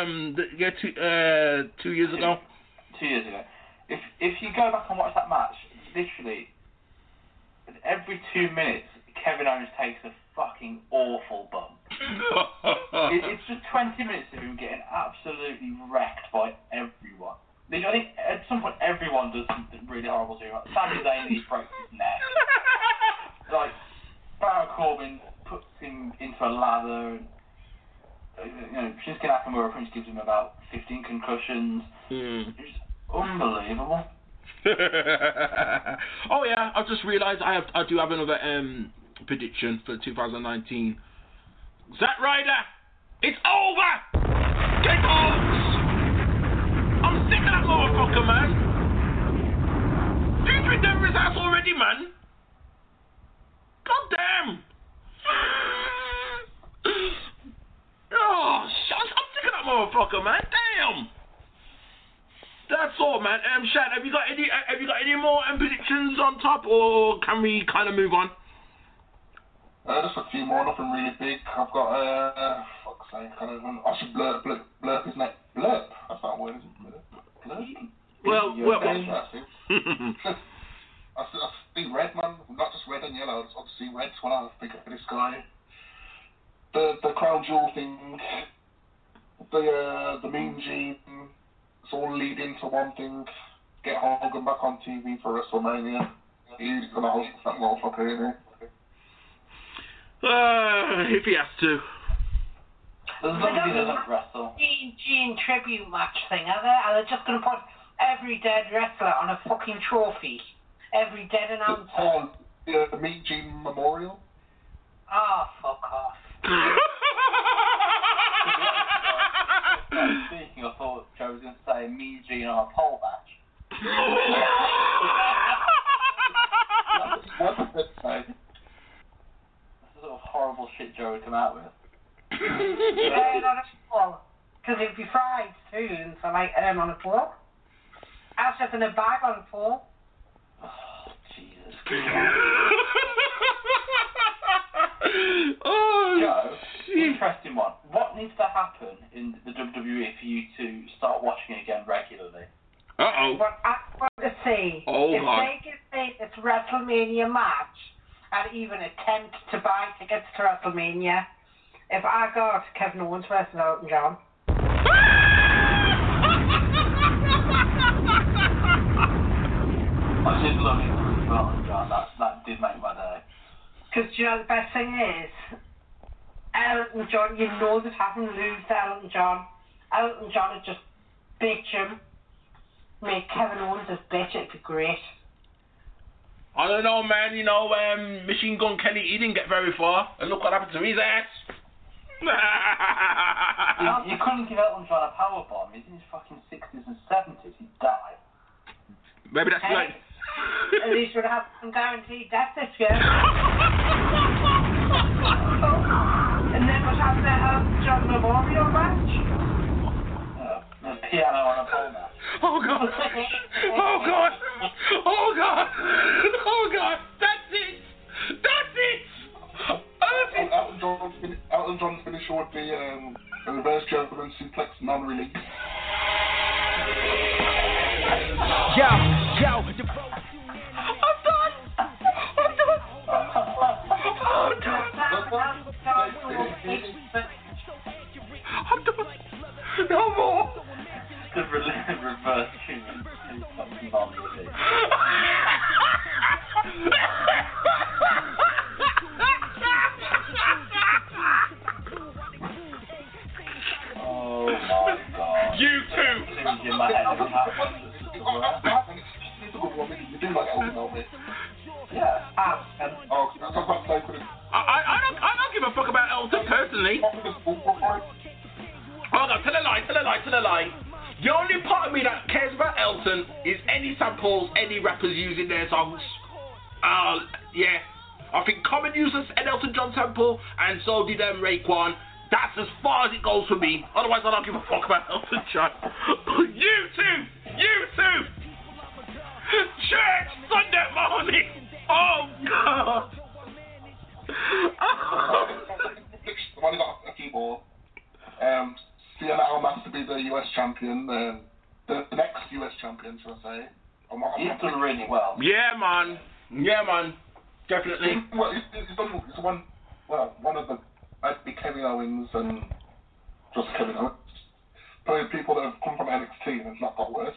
2 years ago. 2 years ago. If you go back and watch that match, literally, every 2 minutes, Kevin Owens takes a fucking awful bump. It's just 20 minutes of him getting absolutely wrecked by everyone. I think at some point everyone does something really horrible to him. Like Sami Zayn, he breaks his neck. Like, Baron Corbin puts him into a ladder. And, Shinsuke Nakamura pretty much gives him about 15 concussions. It's unbelievable. Oh yeah, I've just realised I do have another prediction for 2019. Zack Ryder, it's over! Get out! I'm sick of that motherfucker, man. He's been doing his ass already, man. God damn. Oh, shut up. I'm sick of that motherfucker, man. Damn. That's all, man. Shad, have you got any more predictions on top, or can we kind of move on? Just a few more, nothing really big. I've got, fuck's sake, I should blurp his name. Blurp? That's not a word, is it? Blurp? Well. I see red, man. Not just red and yellow. I see red when I think of this guy. The Crown Jewel thing, the Mean Gene, it's all leading to one thing. Get Hogan back on TV for WrestleMania. He's gonna host that motherfucker, isn't he? If he has to. As long as he doesn't wrestle. Gene tribute match thing, are they? Are they just going to put every dead wrestler on a fucking trophy? Every dead announcer? The Mean Gene Memorial? Oh, fuck off. Speaking, I thought Joe was going to say Mean Gene on a pole match. What did that say? That's the sort of horrible shit Joe would come out with. Yeah, not at all. Because it'd be fried soon, so like on a pole. I was just in a bag on a pole. Oh, Jesus. Oh, Joe, shit. interesting one. What needs to happen in the WWE for you to start watching again regularly? Uh-oh. What I want to see, if they give me this WrestleMania match and even attempt to buy tickets to WrestleMania, if I got Kevin Owens versus Elton John. I did love it for Elton John. That did make my day. Because you know the best thing is, Elton John, you know that having lose to Elton John would just bitch him, make Kevin Owens his bitch, it'd be great. I don't know, man. Machine Gun Kelly, he didn't get very far, and look what happened to his ass. You couldn't give Elton John a powerbomb. He's in his fucking 60s and 70s. He'd die. Maybe that's like. At least we'd have some guaranteed death this year. And then we'd have the Elton John Memorial match. The piano on a pole match. Oh God! Oh God! Oh God! Oh God! That's it! That's it! Elton John finished with the reverse German suplex non-release. Yo. I'm done! No more! The reverse human suplex non-release. Oh my God. You too! In my head, You do like Elton, don't you? yeah. I don't give a fuck about Elton personally. Hold on, tell a lie. The only part of me that cares about Elton is any samples any rappers use in their songs. Yeah. I think Common used an Elton John sample, and so did Raekwon. That's as far as it goes for me. Otherwise, I don't give a fuck about Elton John. You too! Church Sunday morning! Oh, God. I've only got a keyboard. Cien Almas to be the US champion, the next US champion, should I say. He's done really well. Yeah, man. Definitely. Well, he's one of the big Kevin Owens and just Kevin Owens. Probably people that have come from NXT and it's not got worse.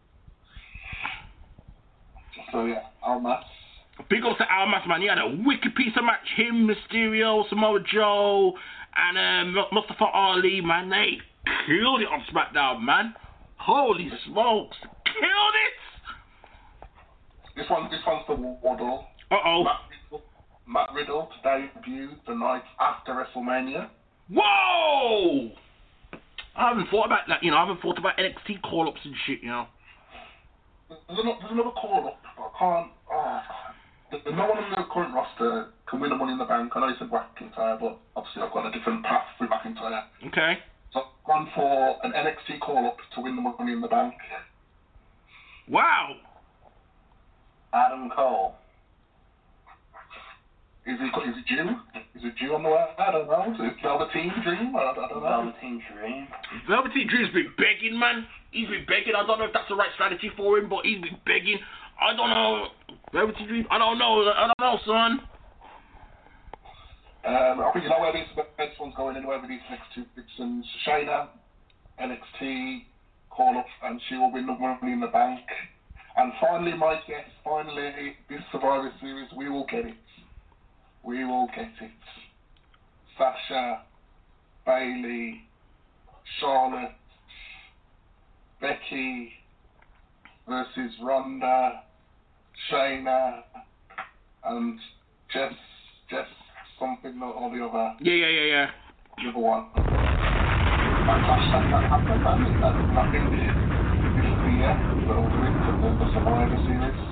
So yeah, Almas. Big ups to Almas, man. He had a wicked piece of match. Him, Mysterio, Samoa Joe, and Mustafa Ali, man. They killed it on SmackDown, man. Holy smokes. Killed it! This one's the Wardle. Uh-oh. Matt Riddle to debut the night after WrestleMania. Whoa! I haven't thought about that, I haven't thought about NXT call-ups and shit, There's another call-up. I can't... There's no one on the current roster can win the Money in the Bank. I know you said McIntyre, but obviously I've got a different path with McIntyre. Okay. So I've gone for an NXT call-up to win the Money in the Bank. Wow! Adam Cole. Is he due? Is it due on the way? I don't know. Is it Velveteen Dream? I don't know. Velveteen Dream. Velveteen Dream's been begging, man. He's been begging. I don't know if that's the right strategy for him, but he's been begging. I don't know. Velveteen Dream? I don't know, son. I think you know where this one's going anyway with these next two predictions. Shayna, NXT, call up, and she will win the Money in the Bank. And finally, my guess, this Survivor Series, we will get it. We will get it. Sasha, Bayley, Charlotte, Becky versus Ronda, Shayna, and Jess something or the other. Yeah. The other one. That happened. I think this is the year that will do it, the Survivor Series.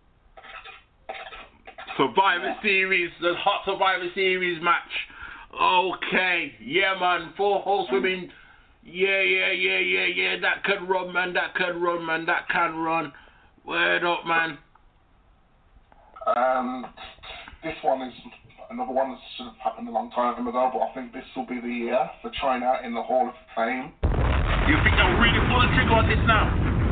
Survivor Series, the hot Survivor Series match. Okay, yeah, man. 4 horsewomen. Yeah. That can run, man. That can run. Word up, man. This one is another one that should have happened a long time ago, but I think this will be the year for China in the Hall of Fame. You think they'll really pull the trigger on this now?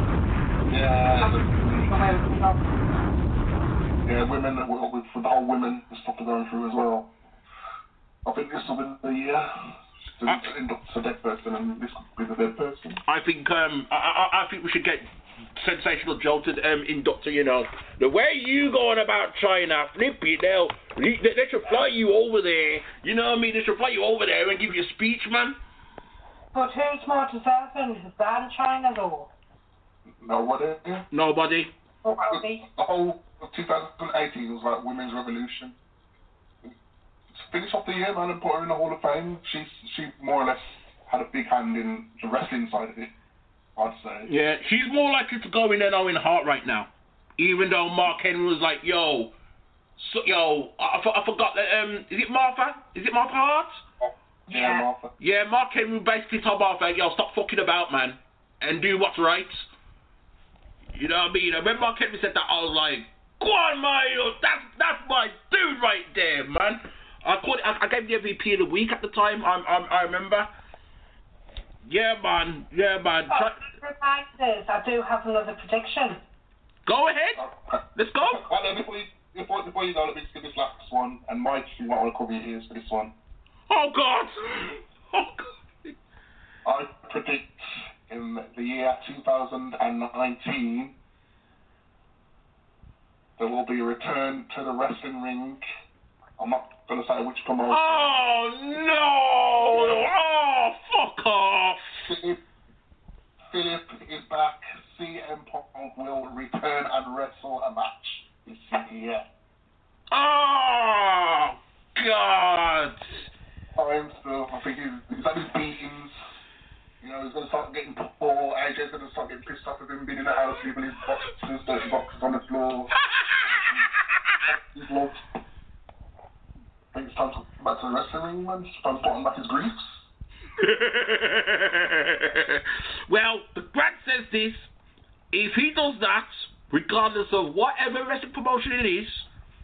Yeah, women, with the whole women stuff they're going through as well. I think this will be the year to induct a dead person, and this could be the dead person. I think we should get Sensational Joe to induct her, The way you going about China, flip it, they should fly you over there. You know what I mean? They should fly you over there and give you a speech, man. But who's more deserving than China, though? Nobody. Nobody. The whole of 2018 was like Women's Revolution. Finish off the year, man, and put her in the Hall of Fame. She more or less had a big hand in the wrestling side of it, I'd say. Yeah, she's more likely to go in than Owen Hart right now. Even though Mark Henry was like, I forgot that, is it Martha? Is it Martha Hart? Yeah, Martha. Yeah, Mark Henry basically told Martha, stop fucking about, man, and do what's right. You know what I mean? When Mark Henry said that, I was like, go on, Mario, that's my dude right there, man. I gave the MVP of the week at the time, I remember. Yeah, man. Reminders, I do have another prediction. Go ahead. Let's go. Before you go, let me skip this last one, and Mike, you might want to cover your ears for this one. Oh, God. I predict in the year 2019 there will be a return to the wrestling ring. I'm not going to say which promotion. Oh, no! Oh, fuck off! Philip is back. CM Punk will return and wrestle a match this year. Oh, God! I think he's had his beatings. He's going to start getting poor. AJ's going to start getting pissed off with him being in the house, leaving his dirty boxes on the floor. He's lost. I think it's time to come back to the wrestling ring, man. It's time to put on back his griefs. Well, the Grant says this. If he does that, regardless of whatever wrestling promotion it is,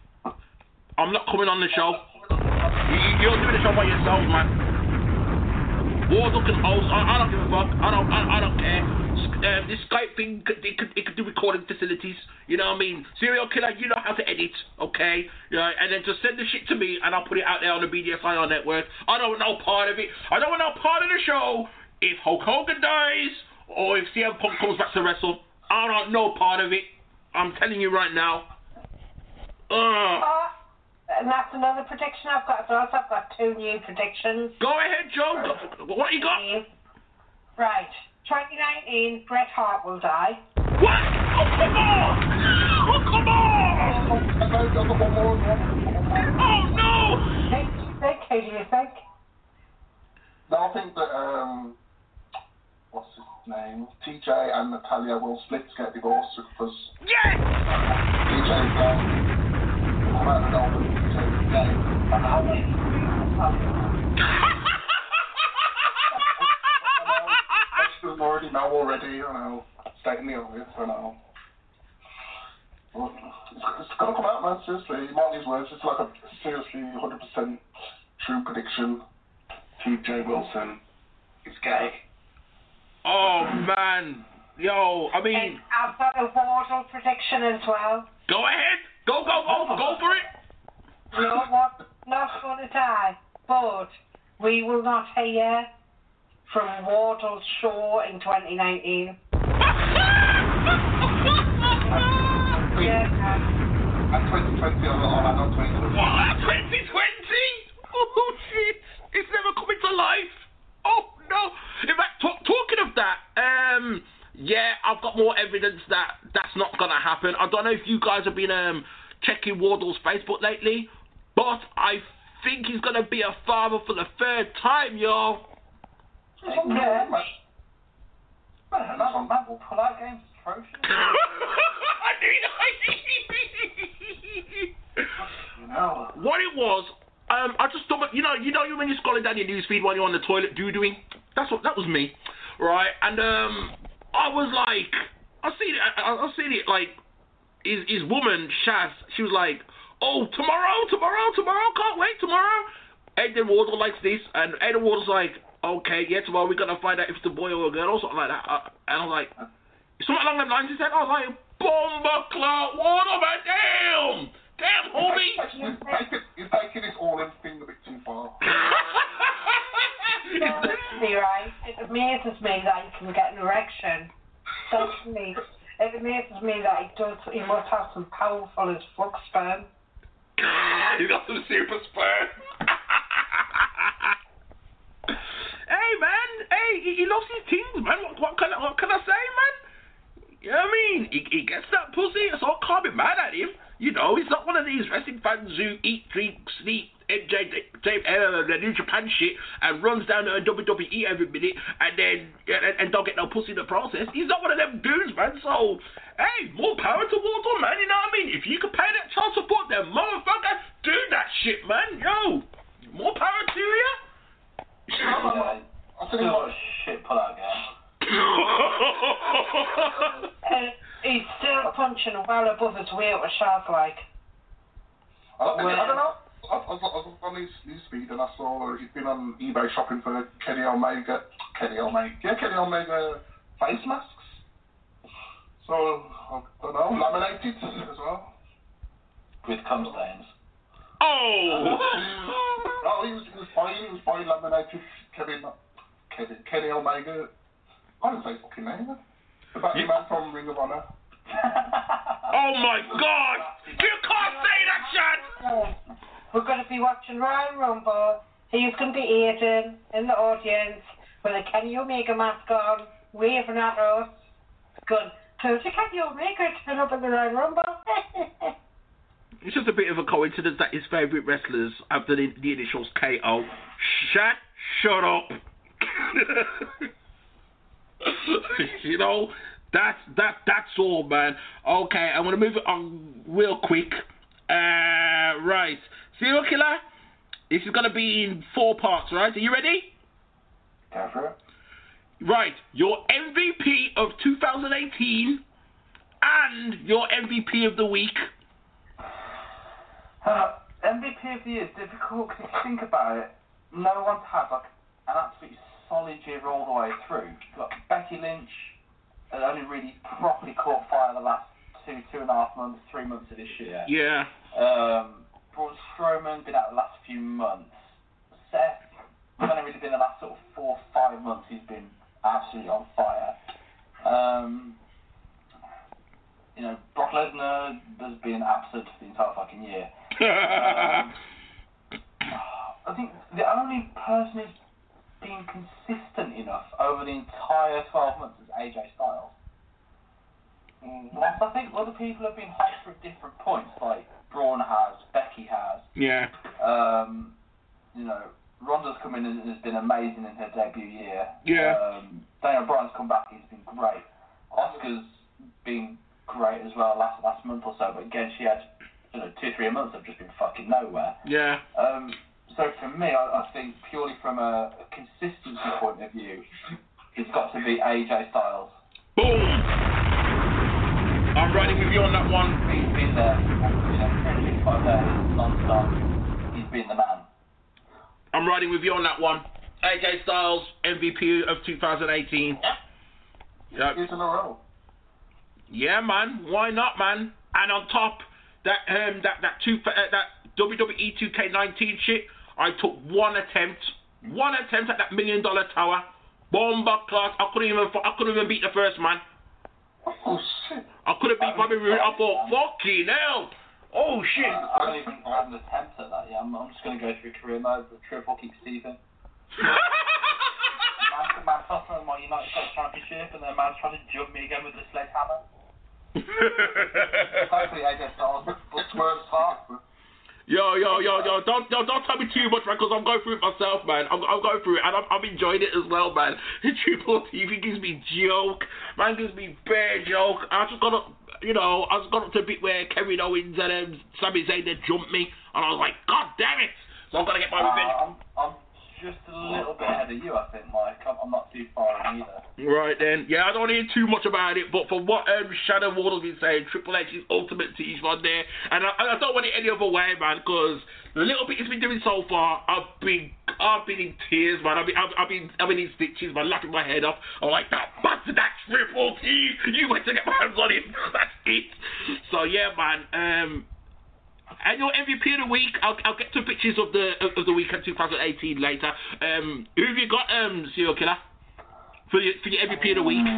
I'm not coming on the show. You're doing the show by yourself, man. Wardle can host. I don't give a fuck. I don't care. This Skype thing, it could do recording facilities. You know what I mean? Serial killer, you know how to edit, okay? Yeah, and then just send the shit to me, and I'll put it out there on the BDSIR network. I don't want no part of it. I don't want no part of the show. If Hulk Hogan dies, or if CM Punk comes back to wrestle, I don't want no part of it. I'm telling you right now. And that's another prediction I've got as well. So I've got 2 new predictions. Go ahead, Joe. What you got? Right. 2019, Bret Hart will die. What? Oh, come on! Oh, come on! Oh, no! Who do you think? No, I think that, what's his name? TJ and Natalia will split to get divorced because... Yes! TJ's come out of the album, TJ's gay. Already know already, you know, stating the obvious, I know. Well, it's gonna come out, man, seriously. You mark these words, it's like a seriously 100% true prediction. TJ Wilson is gay. Oh, man. Yo, I mean... And I've got a Wardle prediction as well. Go ahead. Go for it. No one, not gonna die, but we will not hear from Wardle's show in 2019. Yeah. And 2020, I know 2020. What? 2020? Oh, shit. It's never coming to life. Oh, no. In fact, talking of that, yeah, I've got more evidence that that's not going to happen. I don't know if you guys have been checking Wardle's Facebook lately, but I think he's going to be a father for the 3rd time, yo. Yeah. That will pull out games atrocious. What it was, I just thought, you know when you're scrolling down your newsfeed while you're on the toilet doo-dooing? That was me, right? And I was like, I seen it like, his woman, Shaz, she was like, oh, tomorrow, can't wait, tomorrow. Aiden Wardle likes this, and Aiden Wardle's like, okay, yeah, tomorrow we're going to find out if it's a boy or a girl or something like that. And I was like, something along them lines, he said. I was like, Bomber Clark Wardle, man, damn, homie. You're taking this all-in thing a bit too far. Right. It amazes me that he can get an erection. Certainly. It amazes me that he must have some powerful as fuck sperm. He's got some super sperm. Hey, man. Hey, he loves his things, man. What can I say, man? You know what I mean? He gets that pussy, so I can't be mad at him. You know, he's not one of these wrestling fans who eat, drink, sleep, the New Japan shit and runs down to WWE every minute and don't get no pussy in the process. He's not one of them dudes, man. So, hey, more power to Wardle, man. You know what I mean? If you can pay that child support, then motherfucker, do that shit, man. Yo, more power to you. I think what a shit pull out game. He's still punching well above his weight, what Shaz like. I don't know. I was on his newsfeed and I saw he's been on eBay shopping for Kenny Omega face masks. So, I don't know, laminated as well. With cum stains. Oh! No, he was fine laminated Kenny Omega. I didn't say fucking name. The Batman man from Ring of Honor. Oh my God! You can't say that shit! We're going to be watching Royal Rumble. He's going to be Aiden in the audience with a Kenny Omega mask on, waving at us. Good. So to Kenny Omega turn up in the Royal Rumble. It's just a bit of a coincidence that his favourite wrestlers have the initials KO. Shut up. You know, that's all, man. Okay, I'm gonna move it on real quick. Right, Serial Killer. This is gonna be in 4 parts, right? Are you ready? Yeah, sure. Right, your MVP of 2018 and your MVP of the week. MVP of the year is difficult because if you think about it, no one's had like an absolutely solid year all the way through. You've got Becky Lynch has only really properly caught fire the last 2.5 months, 3 months of this year. Yeah. Braun Strowman been out the last few months. Seth has only really been the last sort of 4 or 5 months. He's been absolutely on fire. You know, Brock Lesnar has been absent for the entire fucking year. I think the only person who's been consistent enough over the entire 12 months is AJ Styles. Whilst I think other people have been hot for different points, like Braun has, Becky has. Yeah. You know, Ronda's come in and has been amazing in her debut year. Yeah. Daniel Bryan's come back, he's been great. Asuka's been great as well last month or so, but again, she had 2-3 months have just been fucking nowhere. Yeah. So for me, I think purely from a consistency point of view, it's got to be AJ Styles. Boom! I'm riding with you on that one. He's been there, 365 days, non-stop. He's been the man. I'm riding with you on that one. AJ Styles, MVP of 2018. Yep. He's in a row. Yeah, man. Why not, man? And on top, that WWE 2K19 shit, I took one attempt at that $1 million tower. Bomba class. I couldn't even beat the first man. Oh shit! I could have beat Bobby Roode. I thought, fucking hell. Oh shit. I don't even have an attempt at that yet. I'm just going to go through career mode. The triple keeps Steven. Man Tottenham my United States Championship, and then man's trying to jump me again with the sledgehammer. Hopefully AJ Styles books worse part. Yo, don't tell me too much, man, because I'm going through it myself, man. I'm going through it, and I'm enjoying it as well, man. Triple TV gives me joke, man, gives me bare joke. I just got up to a bit where Kevin Owens and Sami Zayn, they jumped me, and I was like, God damn it! So I'm gonna get my revenge. I'm just a little bit ahead of you, I think, Mike. I'm not too far in either. Right then. Yeah, I don't hear too much about it, but from what Shadow Ward's been saying, Triple H's ultimate tease on there, and I don't want it any other way, man, because the little bit he's been doing so far, I've been in tears, man. I've been in stitches, man, laughing my head off. I'm like, that bastard, that Triple T, you went to get my hands on it. That's it. So yeah, man. And your MVP of the week, I'll get to pictures of the week in 2018 later. Who have you got, Serial Killer, for your MVP of the week?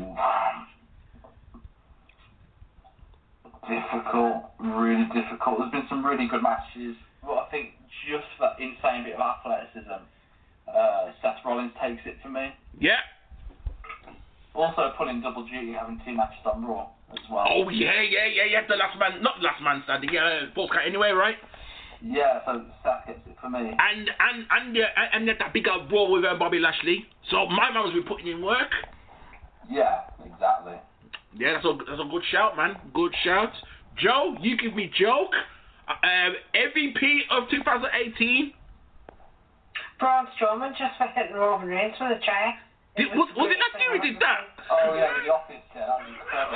Difficult, really difficult. There's been some really good matches. Well, I think just that insane bit of athleticism, Seth Rollins takes it for me. Yeah. Also pulling double duty, having 2 matches on Raw as well. Oh yeah. The last man, not last man standing. Yeah, false count anyway, right? Yeah, so Seth gets it for me. And that big Raw with Bobby Lashley. So my man has been putting in work. Yeah, exactly. Yeah, that's a good shout, man. Good shout. Joe, you give me joke. MVP of 2018. Braun Strowman just for hitting Roman Reigns with a chair. Was it last year we did that? Oh yeah, the office, yeah, that was incredible.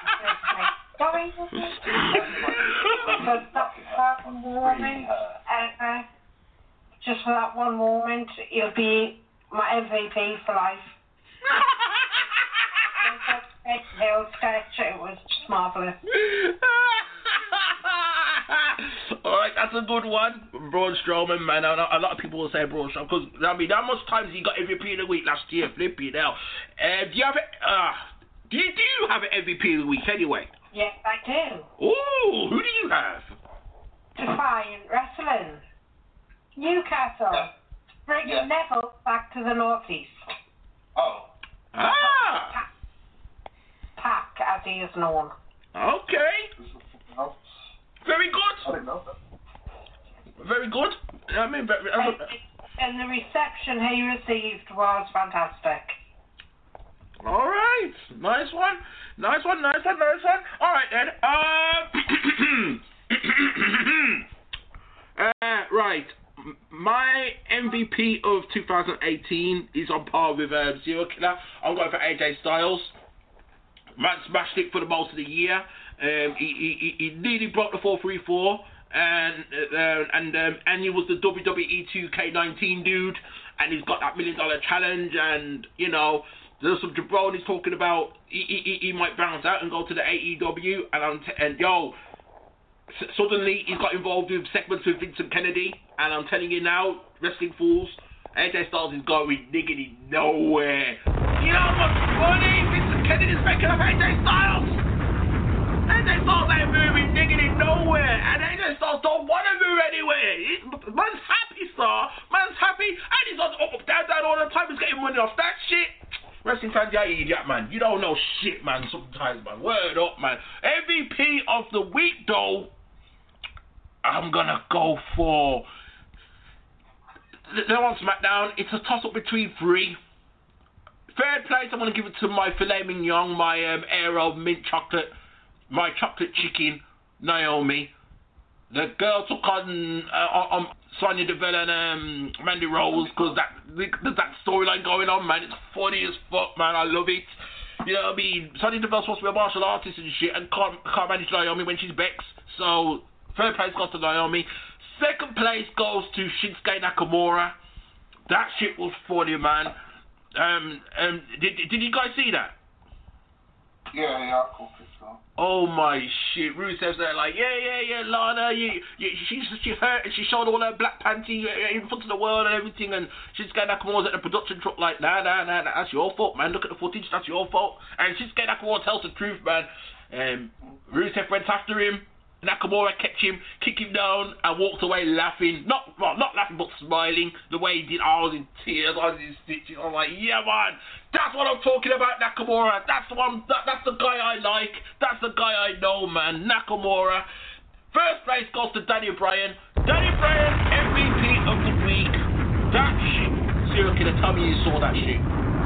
Just for that one moment, he'll be my MVP for life. It was just marvellous. Alright, that's a good one. Braun Strowman, man. A lot of people will say Braun Strowman, because, I mean, how much times he got MVP of the week last year? Flippy now. Do you have do you have an MVP of the week anyway? Yes, I do. Ooh, who do you have? Defiant Wrestling. Newcastle. Bringing Neville back to the Northeast. Oh. Pack, as he is known. Okay. Very good. I didn't know that. Very good. I mean, and the reception he received was fantastic. All right. Nice one. All right, then. Right. My MVP of 2018 is on par with Serial Killer. I'm going for AJ Styles. Man smashed it for the most of the year. He nearly broke the 434. and he was the WWE 2K19 dude, and he's got that $1 million challenge, and you know, there's some jabronis talking about he might bounce out and go to the AEW, and suddenly he's got involved with segments with Vincent Kennedy, and I'm telling you now, wrestling fools, AJ Styles is going diggity nowhere. You know what's funny? Vincent Kennedy's making up AJ Styles. AJ Styles ain't moving diggity nowhere, and AJ Styles don't want to move anywhere. Man's happy, sir. Man's happy, and he's on up, down all the time. He's getting money off that shit. Wrestling fans, you idiot, man. You don't know shit, man, sometimes, man. Word up, man. MVP of the week, though, I'm gonna go for... They're on SmackDown. It's a toss-up between three. Third place, I'm gonna give it to my filet mignon, my Aero mint chocolate, my chocolate chicken, Naomi. The girl took on Sonya Deville and Mandy Rose, because there's that storyline going on, man. It's funny as fuck, man. I love it. You know what I mean? Sonya Deville's supposed to be a martial artist and shit, and can't manage Naomi when she's Bex. So, third place goes to Naomi. Second place goes to Shinsuke Nakamura. That shit was funny, man. Did you guys see that? Yeah, I caught it, so. Oh my shit, Rusev's there like, yeah, Lana, she hurt and she showed all her black panty in front of the world and everything, and Shinsuke Nakamura's at the production truck like, nah, that's your fault, man, look at the footage, that's your fault. And Shinsuke Nakamura tells the truth, man. Rusev went after him, Nakamura kept him, kicked him down, and walked away laughing. Not laughing, but smiling. The way he did, I was in tears, I was in stitches. I'm like, yeah, man, that's what I'm talking about, Nakamura. That's the one. That's the guy I like. That's the guy I know, man. Nakamura. First place goes to Danny Bryan. Danny Bryan, MVP of the week. That shit. Serial Killer, tell me you saw that shit.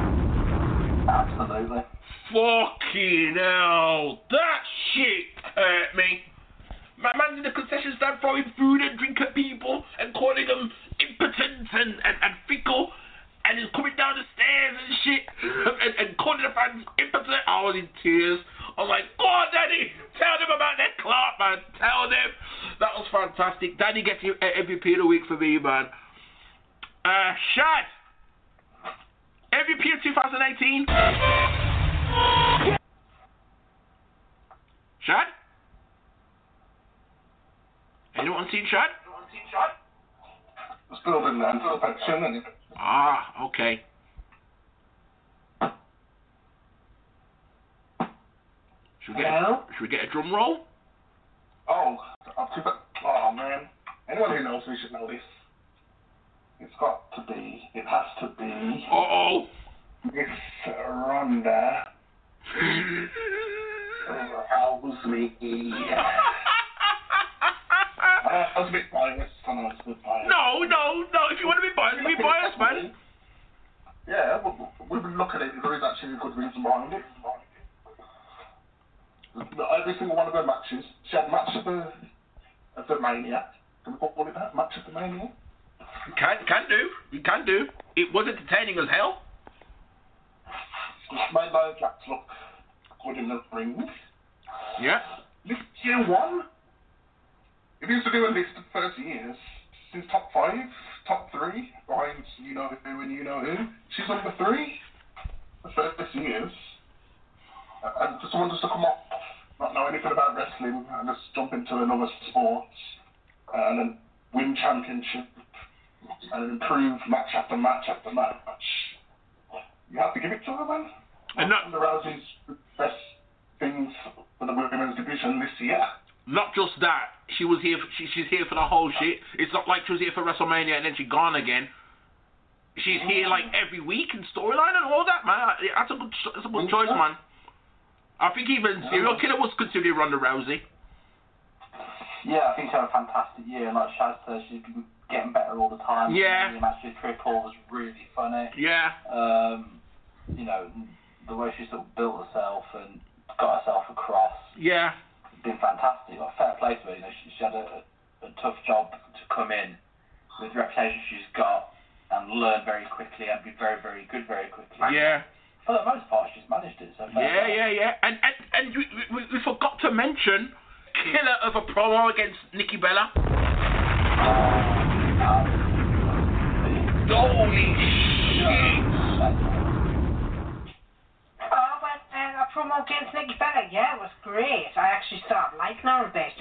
Absolutely. Fucking hell. That shit hurt me. My man's in the concession stand throwing food and drink at people and calling them impotent and fickle, and he's coming down the stairs and shit and calling the fans impotent. I was in tears. I was like, go on, Danny, tell them about that Clark, man. Tell them. That was fantastic. Danny gets MVP of the week for me, man. Shad, MVP of 2018. Shad? Anyone seen Shad? It's building the anticipation, isn't it? Ah, okay. Should we get a drum roll? Oh man. Anyone who knows me should know this. It has to be. Uh-oh. Miss Ronda Rousey. I was a bit biased. No. If you want to be biased, man. Yeah, we've been looking at it. There is actually a good reason behind it. Every single one of her matches, she had match of the Mania. Can we call it that? Match of the Mania? We can do. It was entertaining as hell. She made Nia Jax look good in the ring. Yeah. This year one. If you used to do a list of 30 years, since top 5, top 3, behind you know who and you know who, she's number 3 for 30 years. And for someone just to come up, not know anything about wrestling, and just jump into another sport, and then win championship, and improve match after match after match, you have to give it to her, man. And Ronda Rousey's best things for the women's division this year. Not just that, she was here. She's here for the whole shit. It's not like she was here for WrestleMania and then she's gone again. She's here like every week in storyline and all that, man. That's a good choice, man. I think even Serial Killer was considering Ronda Rousey. Yeah, I think she had a fantastic year, and like Shaz says, she's been getting better all the time. Yeah. The match with Triple was really funny. Yeah. You know, the way she sort of built herself and got herself across. Yeah. Been fantastic. Like, fair play to her. You know, she had a tough job to come in with the reputation she's got and learn very quickly and be very, very good very quickly. Yeah. For the most part, she's managed it. So yeah. And we forgot to mention killer of a promo against Nikki Bella. Holy shit! A promo against Nikki Bella, yeah, it was great. I actually started liking her a bit.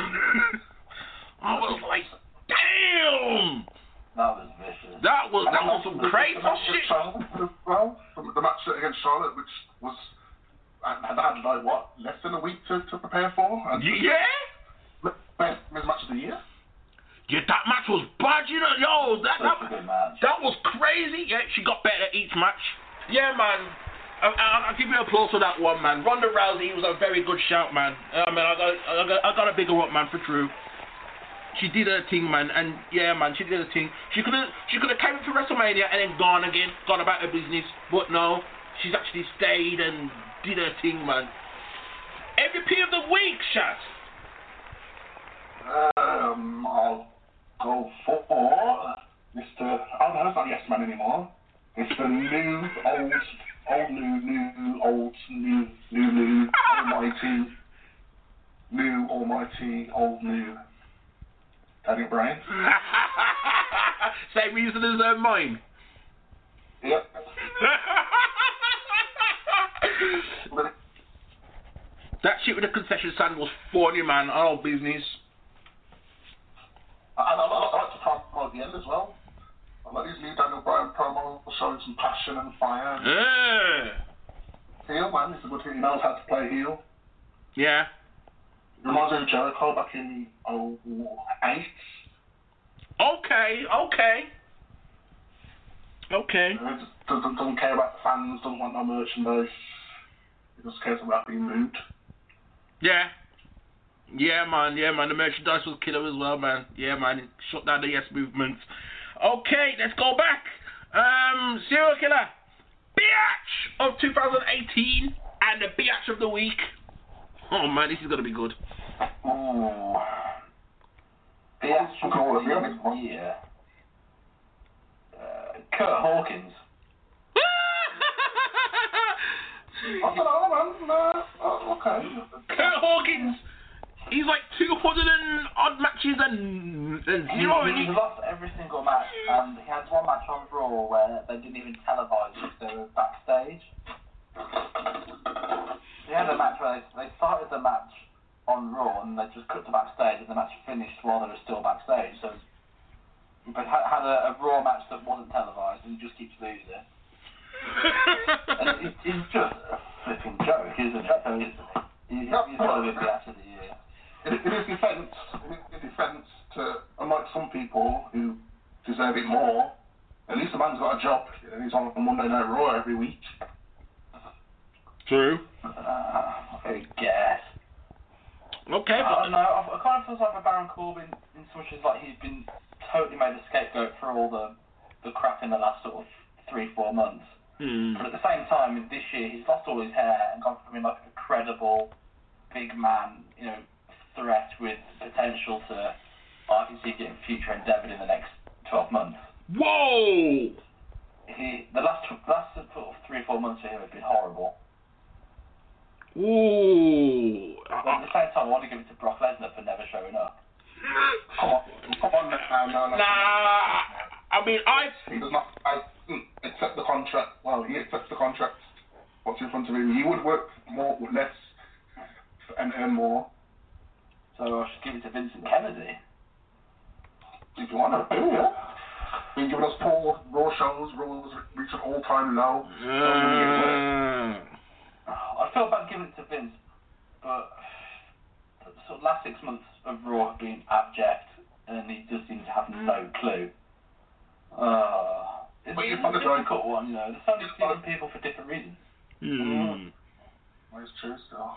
I was like, damn! That was vicious. That was some crazy shit. Well, the match against Charlotte, which was, I had like what, less than a week to prepare for. And Yeah. Best match of the year. Yeah, that match was bad, you know. Yo, that was crazy. Yeah, she got better each match. Yeah, man. I'll give you applause for that one, man. Ronda Rousey was a very good shout, man. I mean, I got a bigger up, man, for true. She did her thing, man, and yeah, man, she did her thing. She could have came to WrestleMania and then gone again, gone about her business, but no, she's actually stayed and did her thing, man. MVP of the week, Shat. I'll go for Mr. Oh no, it's not Yes Man anymore. It's the new, almighty, old new. Daniel Bryan. Same reason as mine. Yep. That shit with the concession stand was funny, man. All business. I like the promo at the end as well. I like these new Daniel Bryan promos showing some passion and fire. Heel, man. He's a good heel. He knows how to play heel. Yeah. Reminds me of Jericho back in 2008. Okay. He just doesn't care about the fans, doesn't want no merchandise. He just cares about being moved. Yeah. Yeah, man. The merchandise was killer as well, man. Yeah, man. Shut down the Yes movement. Okay, let's go back. Serial killer. Biatch of 2018 and the Biatch of the week. Oh, man, this is going to be good. Ooh. Biatch of the year. Kurt Hawkins. I don't know, man. Okay. Kurt Hawkins. He's like 200 and odd matches and zero. He's lost every single match, and he had one match on Raw where they didn't even televise it, they were backstage. They had a match where they started the match on Raw and they just cut to backstage, and the match finished while they were still backstage. So, but had a Raw match that wasn't televised, and he just keeps losing. And he's just a flipping joke, isn't he? He's got to be the Biatch of the year. In his defence, to unlike some people who deserve it more, at least the man's got a job and he's on Monday Night Raw every week. True. I guess. Okay. I don't know. I kind of feel sorry for Baron Corbin in so much as like he's been totally made a scapegoat for all the crap in the last sort of 3-4 months. But at the same time, this year he's lost all his hair and gone from being like a credible big man, you know, threat with potential to, I can see getting future endeavoured in the next 12 months. Whoa! The last sort of 3 or 4 months for him have been horrible. Ooh. But at the same time, I want to give it to Brock Lesnar for never showing up. Come on, no. Nah. I mean, He does not accept the contract. Well, he accepts the contract. What's in front of him? He would work more with less and earn more. So I should give it to Vincent Kennedy. If you want to, yeah. Been giving us 4 Raw shows. Raw's reached an all-time low. I feel bad giving it to Vince, but the sort of last 6 months of Raw have been abject, and he just seems to have no clue. It's a difficult one, you know. There's so many different people for different reasons. Well, it's true still.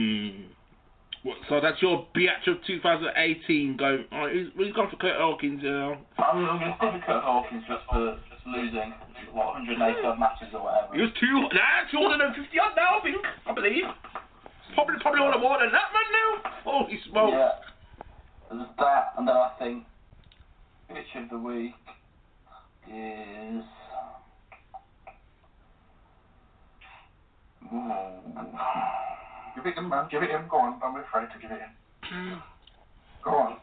So that's your Biatch of 2018 going. Oh, he's gone for Kurt Hawkins. I'm going to stick with Kurt Hawkins just for losing, 180 odd matches or whatever. He was 250 odd now, I believe. Probably want more than that, man, now. Holy smokes. Yeah. There's that, and then I think Bitch of the Week is... Give it him, man. Give it him. Go on. I'm afraid to give it him. Go on.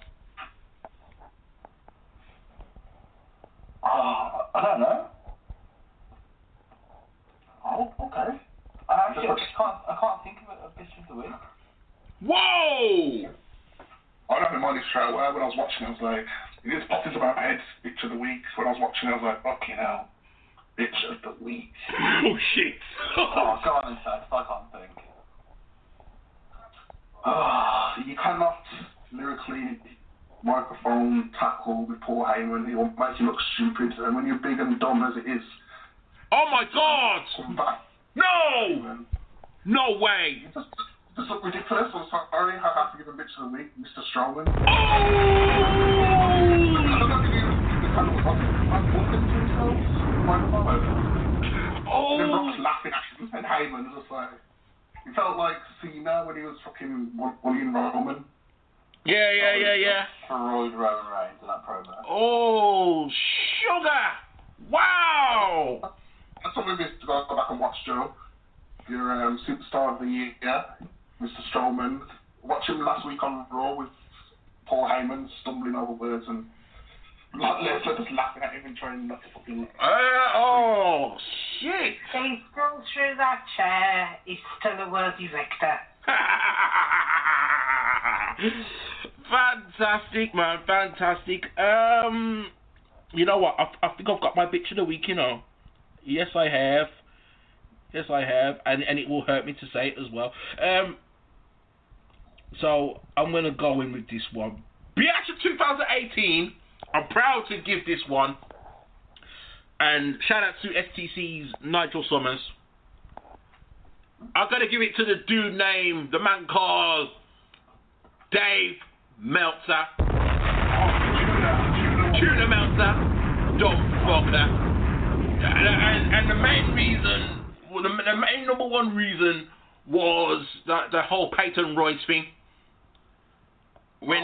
I don't know. Oh, okay. I can't think of a bitch of the week. Whoa! I don't remind you straight away when I was watching it. I was like, it just popped into my head, bitch of the week. When I was watching it, I was like, fucking hell, bitch of the week. Oh shit! Oh, go on and say it, I can't think. You cannot lyrically microphone tackle with Paul Heyman. He will make you look stupid, and when you're big and dumb as it is, Oh my God! come back. No! No way! Just look ridiculous. I'm sorry. I have to give a bitch of the week, Mr. Strowman. Oh! Oh! Then Brock's laughing at him, and Heyman was just like, he felt like Cena when he was fucking bullying Roman. Yeah. Destroyed Roman Reigns in that promo. Oh, sugar! Wow! That's something we missed to go back and watch, Joe. Your superstar of the year, Mr. Strowman. Watch him last week on Raw with Paul Heyman stumbling over words and Lesnar just laughing at him and trying not to fucking... Oh, shit! He's still through that chair. He's still a worthy victor. Fantastic, man. Fantastic. You know what? I think I've got my bitch of the week, you know. Yes, I have. And it will hurt me to say it as well. So, I'm going to go in with this one. Biatch of 2018. I'm proud to give this one. And shout out to STC's Nigel Summers. I've got to give it to the dude named, the man called Dave Meltzer. Tuna Meltzer. Dumb fucker. And the main reason, well, the main number one reason was the whole Peyton Royce thing. When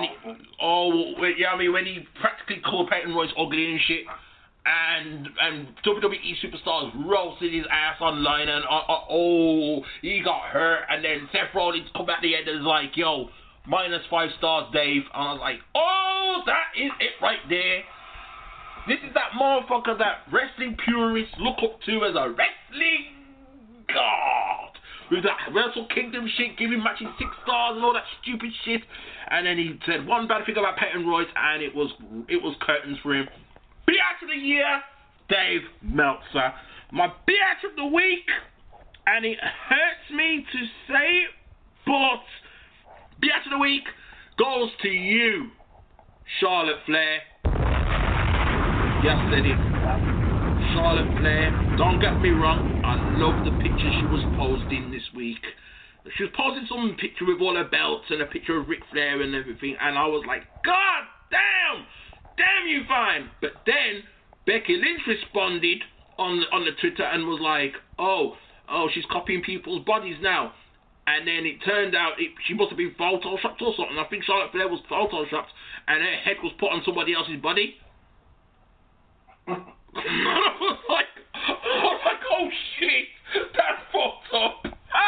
he practically called Peyton Royce ugly and shit, and WWE superstars roasted his ass online, and he got hurt, and then Seth Rollins come at the end and was like, yo, -5 stars, Dave, and I was like, oh, that is it right there. This is that motherfucker that wrestling purists look up to as a wrestling god. With that Wrestle Kingdom shit, giving matches 6 stars and all that stupid shit. And then he said one bad thing about Peyton Royce, and it was curtains for him. Biatch of the year, Dave Meltzer. My biatch of the week, and it hurts me to say it, but biatch of the week goes to you, Charlotte Flair. Yes, I said it. Charlotte Flair, don't get me wrong, I love the picture she was posting this week. She was posting some picture with all her belts and a picture of Ric Flair and everything, and I was like, God damn you fine. But then Becky Lynch responded on the Twitter and was like, oh, she's copying people's bodies now. And then it turned out she must have been photoshopped or something. I think Charlotte Flair was photoshopped and her head was put on somebody else's body. I was like, oh shit, that's fucked up.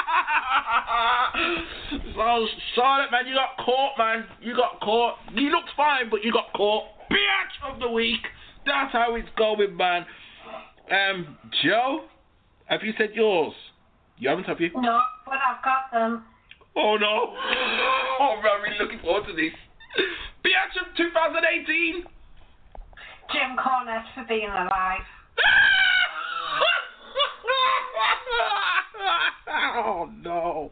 So, Charlotte, man, you got caught, man. You got caught. You looked fine, but you got caught. Biatch of the week. That's how it's going, man. Joe, have you said yours? You haven't, have you? No, but I've got them. Oh, no. Oh, I'm really looking forward to this. Biatch of 2018. Jim Cornette for being alive. Oh no.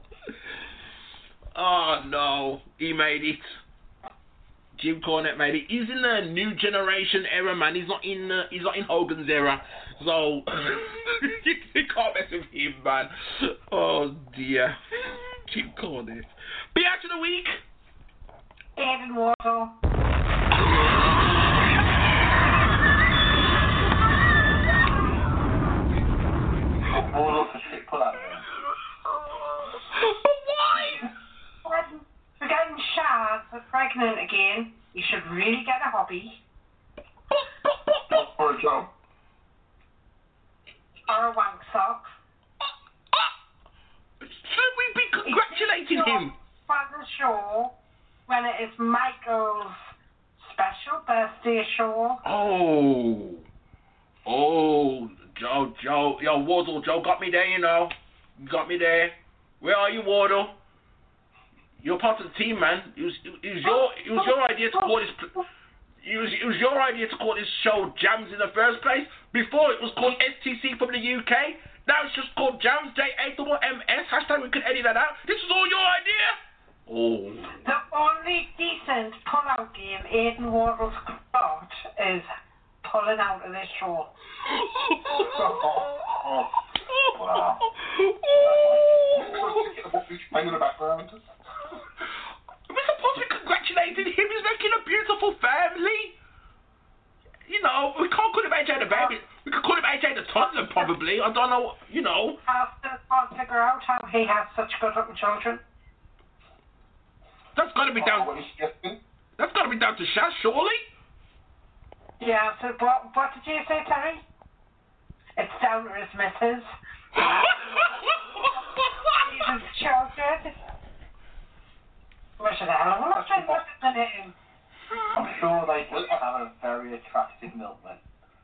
Oh no. He made it. Jim Cornette made it. He's in the new generation era, man. He's not in Hogan's era. So you can't mess with him, man. Oh dear. Jim Cornette. Biatch of the week. David Wardle. Why? When we're getting shards and pregnant again, you should really get a hobby. Or a job. Or a wank sock. Should we be congratulating him? For the show, when it is Michael's special birthday show. Oh, Joe, yo, Wardle, Joe got me there, you know. You got me there. Where are you, Wardle? You're part of the team, man. It was your idea to call this. It was your idea to call this show Jams in the first place. Before it was called STC from the UK. Now it's just called Jams, JAMMS. Hashtag we could edit that out. This was all your idea. Oh. The only decent pull-out game Aiden Wardle's got is pulling out of this show. Wow. Playing in the background. We're supposed to be congratulating him. He's making a beautiful family. You know, we can't call him AJ the baby. We could call him AJ the toddler, probably. I don't know, you know. I still can't figure out how he has such good-looking children. That's got to be down. That's got to be down to Shaz, surely. Yeah. So what did you say, Terry? It's down to his missus. His children. What's the hell? What's the name? I'm sure they just have a very attractive milkman.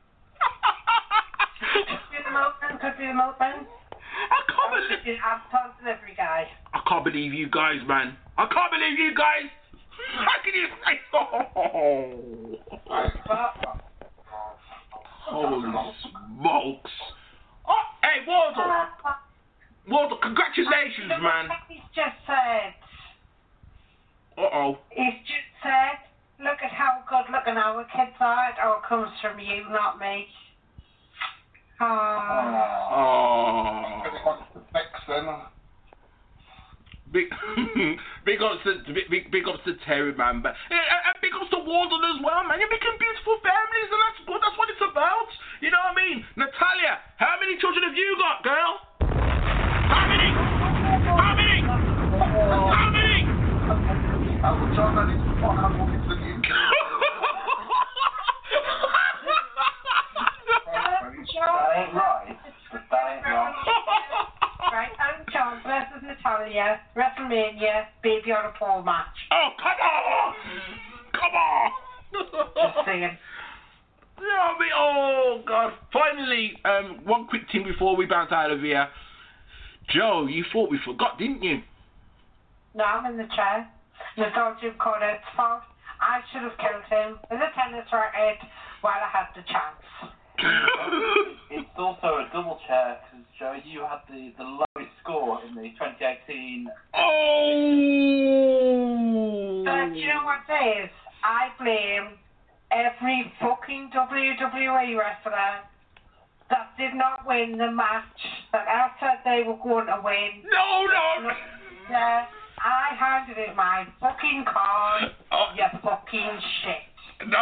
Could be the milkman. I can't believe. Anton delivery guy. I can't believe you guys, man. I can't believe you guys. How can you say so? Holy smokes. Oh, hey, Wardle, congratulations, man. He's just said. Uh-oh. He's just said, look at how good looking our kids are. It all comes from you, not me. Oh. Big ups to Terry, man, but and big ups to Wardle as well, man. You're making beautiful families, and that's good. That's what it's about. You know what I mean? Natalia, how many children have you got, girl? How many? How many? How many? John, I need to fuck. I'm walking to the game. That ain't right. That ain't right. Right, I'm John versus Natalia, WrestleMania, baby on a pole match. Oh, come on! Come on! Just saying. Yeah, I mean, oh, God. Finally, one quick thing before we bounce out of here. Joe, you thought we forgot, didn't you? No, I'm in the chair. The dog Jim Cornette's fault. I should have killed him with a tennis racket while I had the chance. It's also a double chair because Joe, you had the lowest score in the 2018. Oh! But you know what it is? I blame every fucking WWE wrestler that did not win the match that I said they were going to win. No! Yeah, I handed in my fucking card. You fucking shit. No.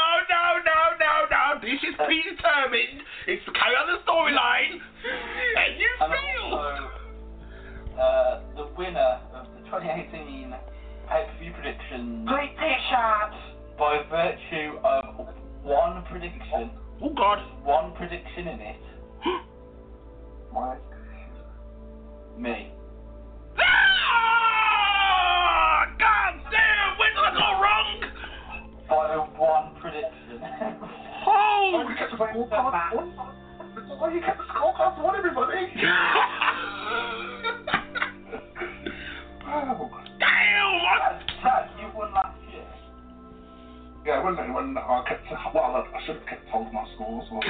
This is predetermined. It's to carry on the storyline. And you failed. Also, the winner of the 2018 pay-per-view predictions. Great shot. By virtue of one prediction. Oh, God. One prediction in it. Why? Me. Ah! God damn! Where did I go wrong? By one prediction. Oh! You kept the scorecard. Why you kept the scorecard for everybody? Wow. Damn! Chad, you won last year. Yeah, when I kept, I should have kept hold of my scores. Or...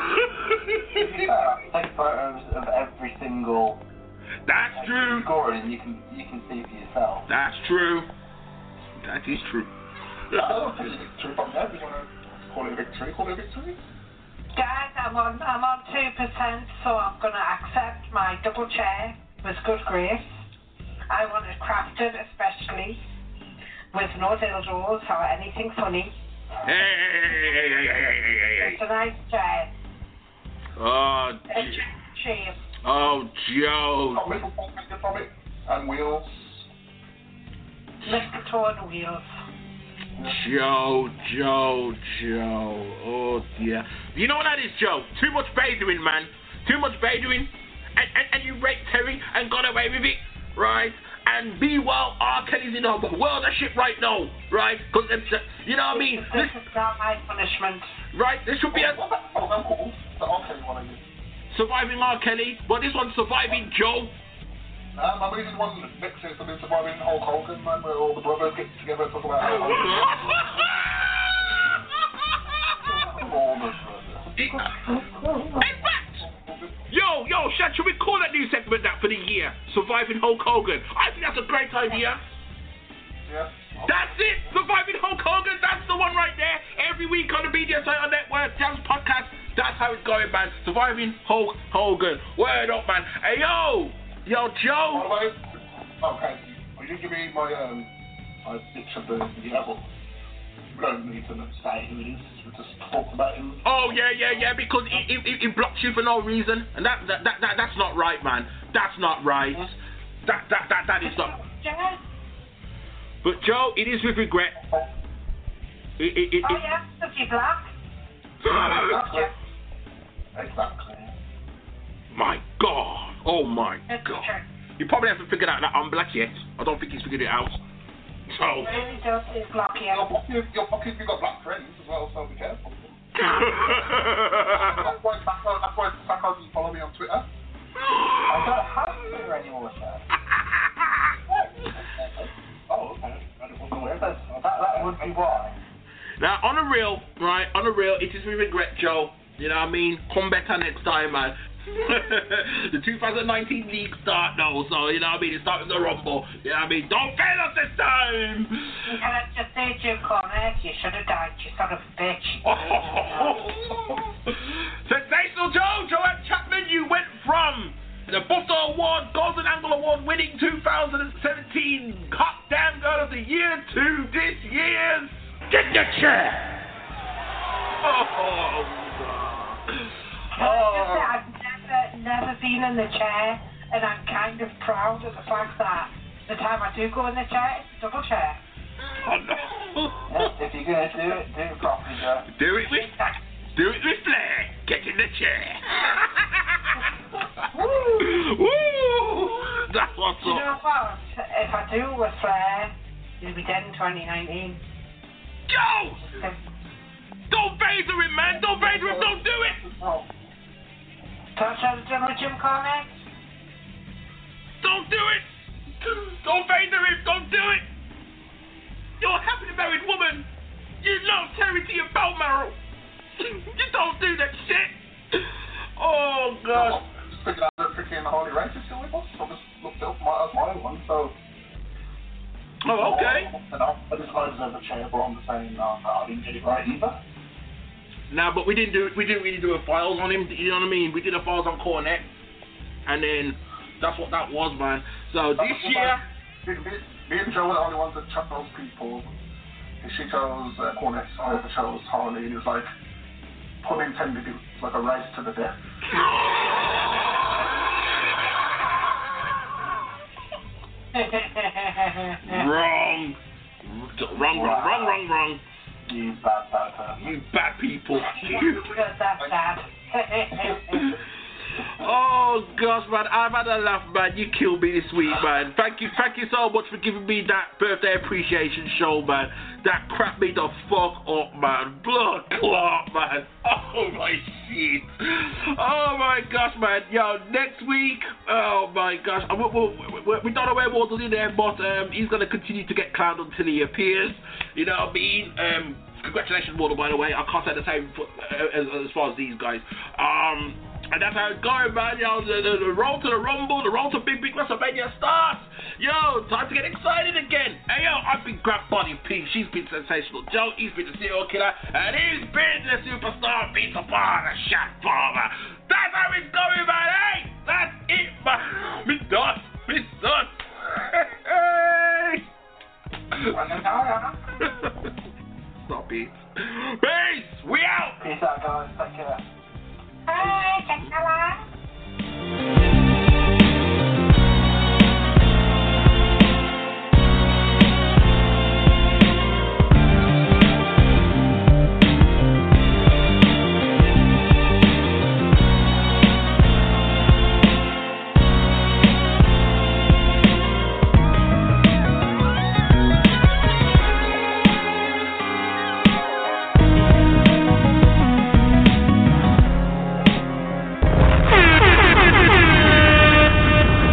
Take photos of every single. That's true. Scoring, and you can see for yourself. That's true. That is true. I don't think it's a victory from there. We want to call it a victory. Guys, I'm on 2%, so I'm gonna accept my double chair with good grace. I want it crafted especially with no dildos or anything funny. Hey. It's a nice chair. Oh, It's cheap. Oh, Joe. Got little pockets from it and wheels. Little torn wheels. Joe. Oh, dear. You know what that is, Joe? Too much Vadoing, man. Too much Vadoing. And you raped Terry and got away with it. right? And meanwhile, R. Kelly's in a world of shit right now, right? Because, you know what I mean? This is not my punishment. Right? This should be a... What's that called? The R. Kelly one again. Surviving R. Kelly, but this one's Surviving Joe. My reason one next is to be Surviving Hulk Hogan, man, where all the brothers get together and talk about Hulk Hogan. In fact, yo, Shad, should we call that new segment that for the year? Surviving Hulk Hogan. I think that's a great idea. Yeah. That's it! Surviving Hulk Hogan, that's the one right there. Every week on the Media Center Network, Jams Podcast, that's how it's going, man. Surviving Hulk Hogan. Word up, man. Hey, yo, Joe. By the way, okay, will you give me my picture of the year? We don't need to say who it is. We just talk about him. Oh yeah, because he blocks you for no reason, and that's not right, man. That's not right. That is not. But Joe, it is with regret. Oh yeah, because you're black. Exactly. My God. Oh my That's God. true. You probably haven't figured out that I'm black yet. I don't think he's figured it out. So. Really does is black, yeah. You're lucky if you've got black friends as well, so be careful. That's why Sacco doesn't follow me on Twitter. I don't have Twitter anymore, Chad. Oh, okay. I wasn't aware of that. That would be why. Now, on a real, it is with regret, Joe. You know what I mean? Come better next time, man. The 2019 league start now, so you know what I mean? It starts with the Rumble. You know what I mean? Don't fail us this time! Can I just say, Jim Cornette, you should have died, you son of a bitch. Sensational Joanne Chapman, you went from the BAFTA Award, Golden Angle Award winning 2017 Hot Damn Girl of the Year to this year's Get the Chair! I've never been in the chair, and I'm kind of proud of the fact that the time I do go in the chair, it's a double chair. Oh no! Yeah, if you're gonna do it properly, Joe. Do it with flair. Get in the chair. Woo! That's what's up. You know what? If I do it with flair, you'll be dead in 2019. Joe! Don't phaser him, man! Don't phaser him! Don't do it! Don't try to do it with Jim Cornette. Don't do it! Don't phaser him! Don't do it! You're a happily married woman! You love tearing to your bone marrow! You don't do that shit! Oh, God. Just figured out that freaking Harley Race is still with us. I just looked up as my one, so... Oh, okay. I decided to have a chair, but I'm saying I didn't get it right either. Nah, but we didn't really do a files on him, you know what I mean? We did a files on Cornette, and then that's what that was, man. So this year... Me and Joe were the only ones that chose people. She chose Cornette, I chose Harley, and it was like, pun intended, it was like a race to the death. Wrong. You bad person. You bad people. That's sad. Oh gosh, man, I've had a laugh, man. You killed me this week, man. Thank you so much for giving me that birthday appreciation show, man. That cracked me the fuck up, man. Blood clot, man. Oh my shit. Oh my gosh, man. Yo, next week, oh my gosh, we don't know where Wardle's in there, but he's gonna continue to get clowned until he appears. You know what I mean? Congratulations, Wardle, by the way. I can't say the same as far as these guys. And that's how it's going, man. Yo, the road to the Rumble, the road to Big WrestleMania starts. Yo, time to get excited again. Hey, yo, I've been Grab Body P. She's been Sensational Joe. He's been the serial killer. And he's been the superstar pizza bar, the shot farmer. That's how it's going, man. Hey, that's it, man. Me done. Stop it. Peace. We out. Peace out, guys. Take care. Hey, check the line.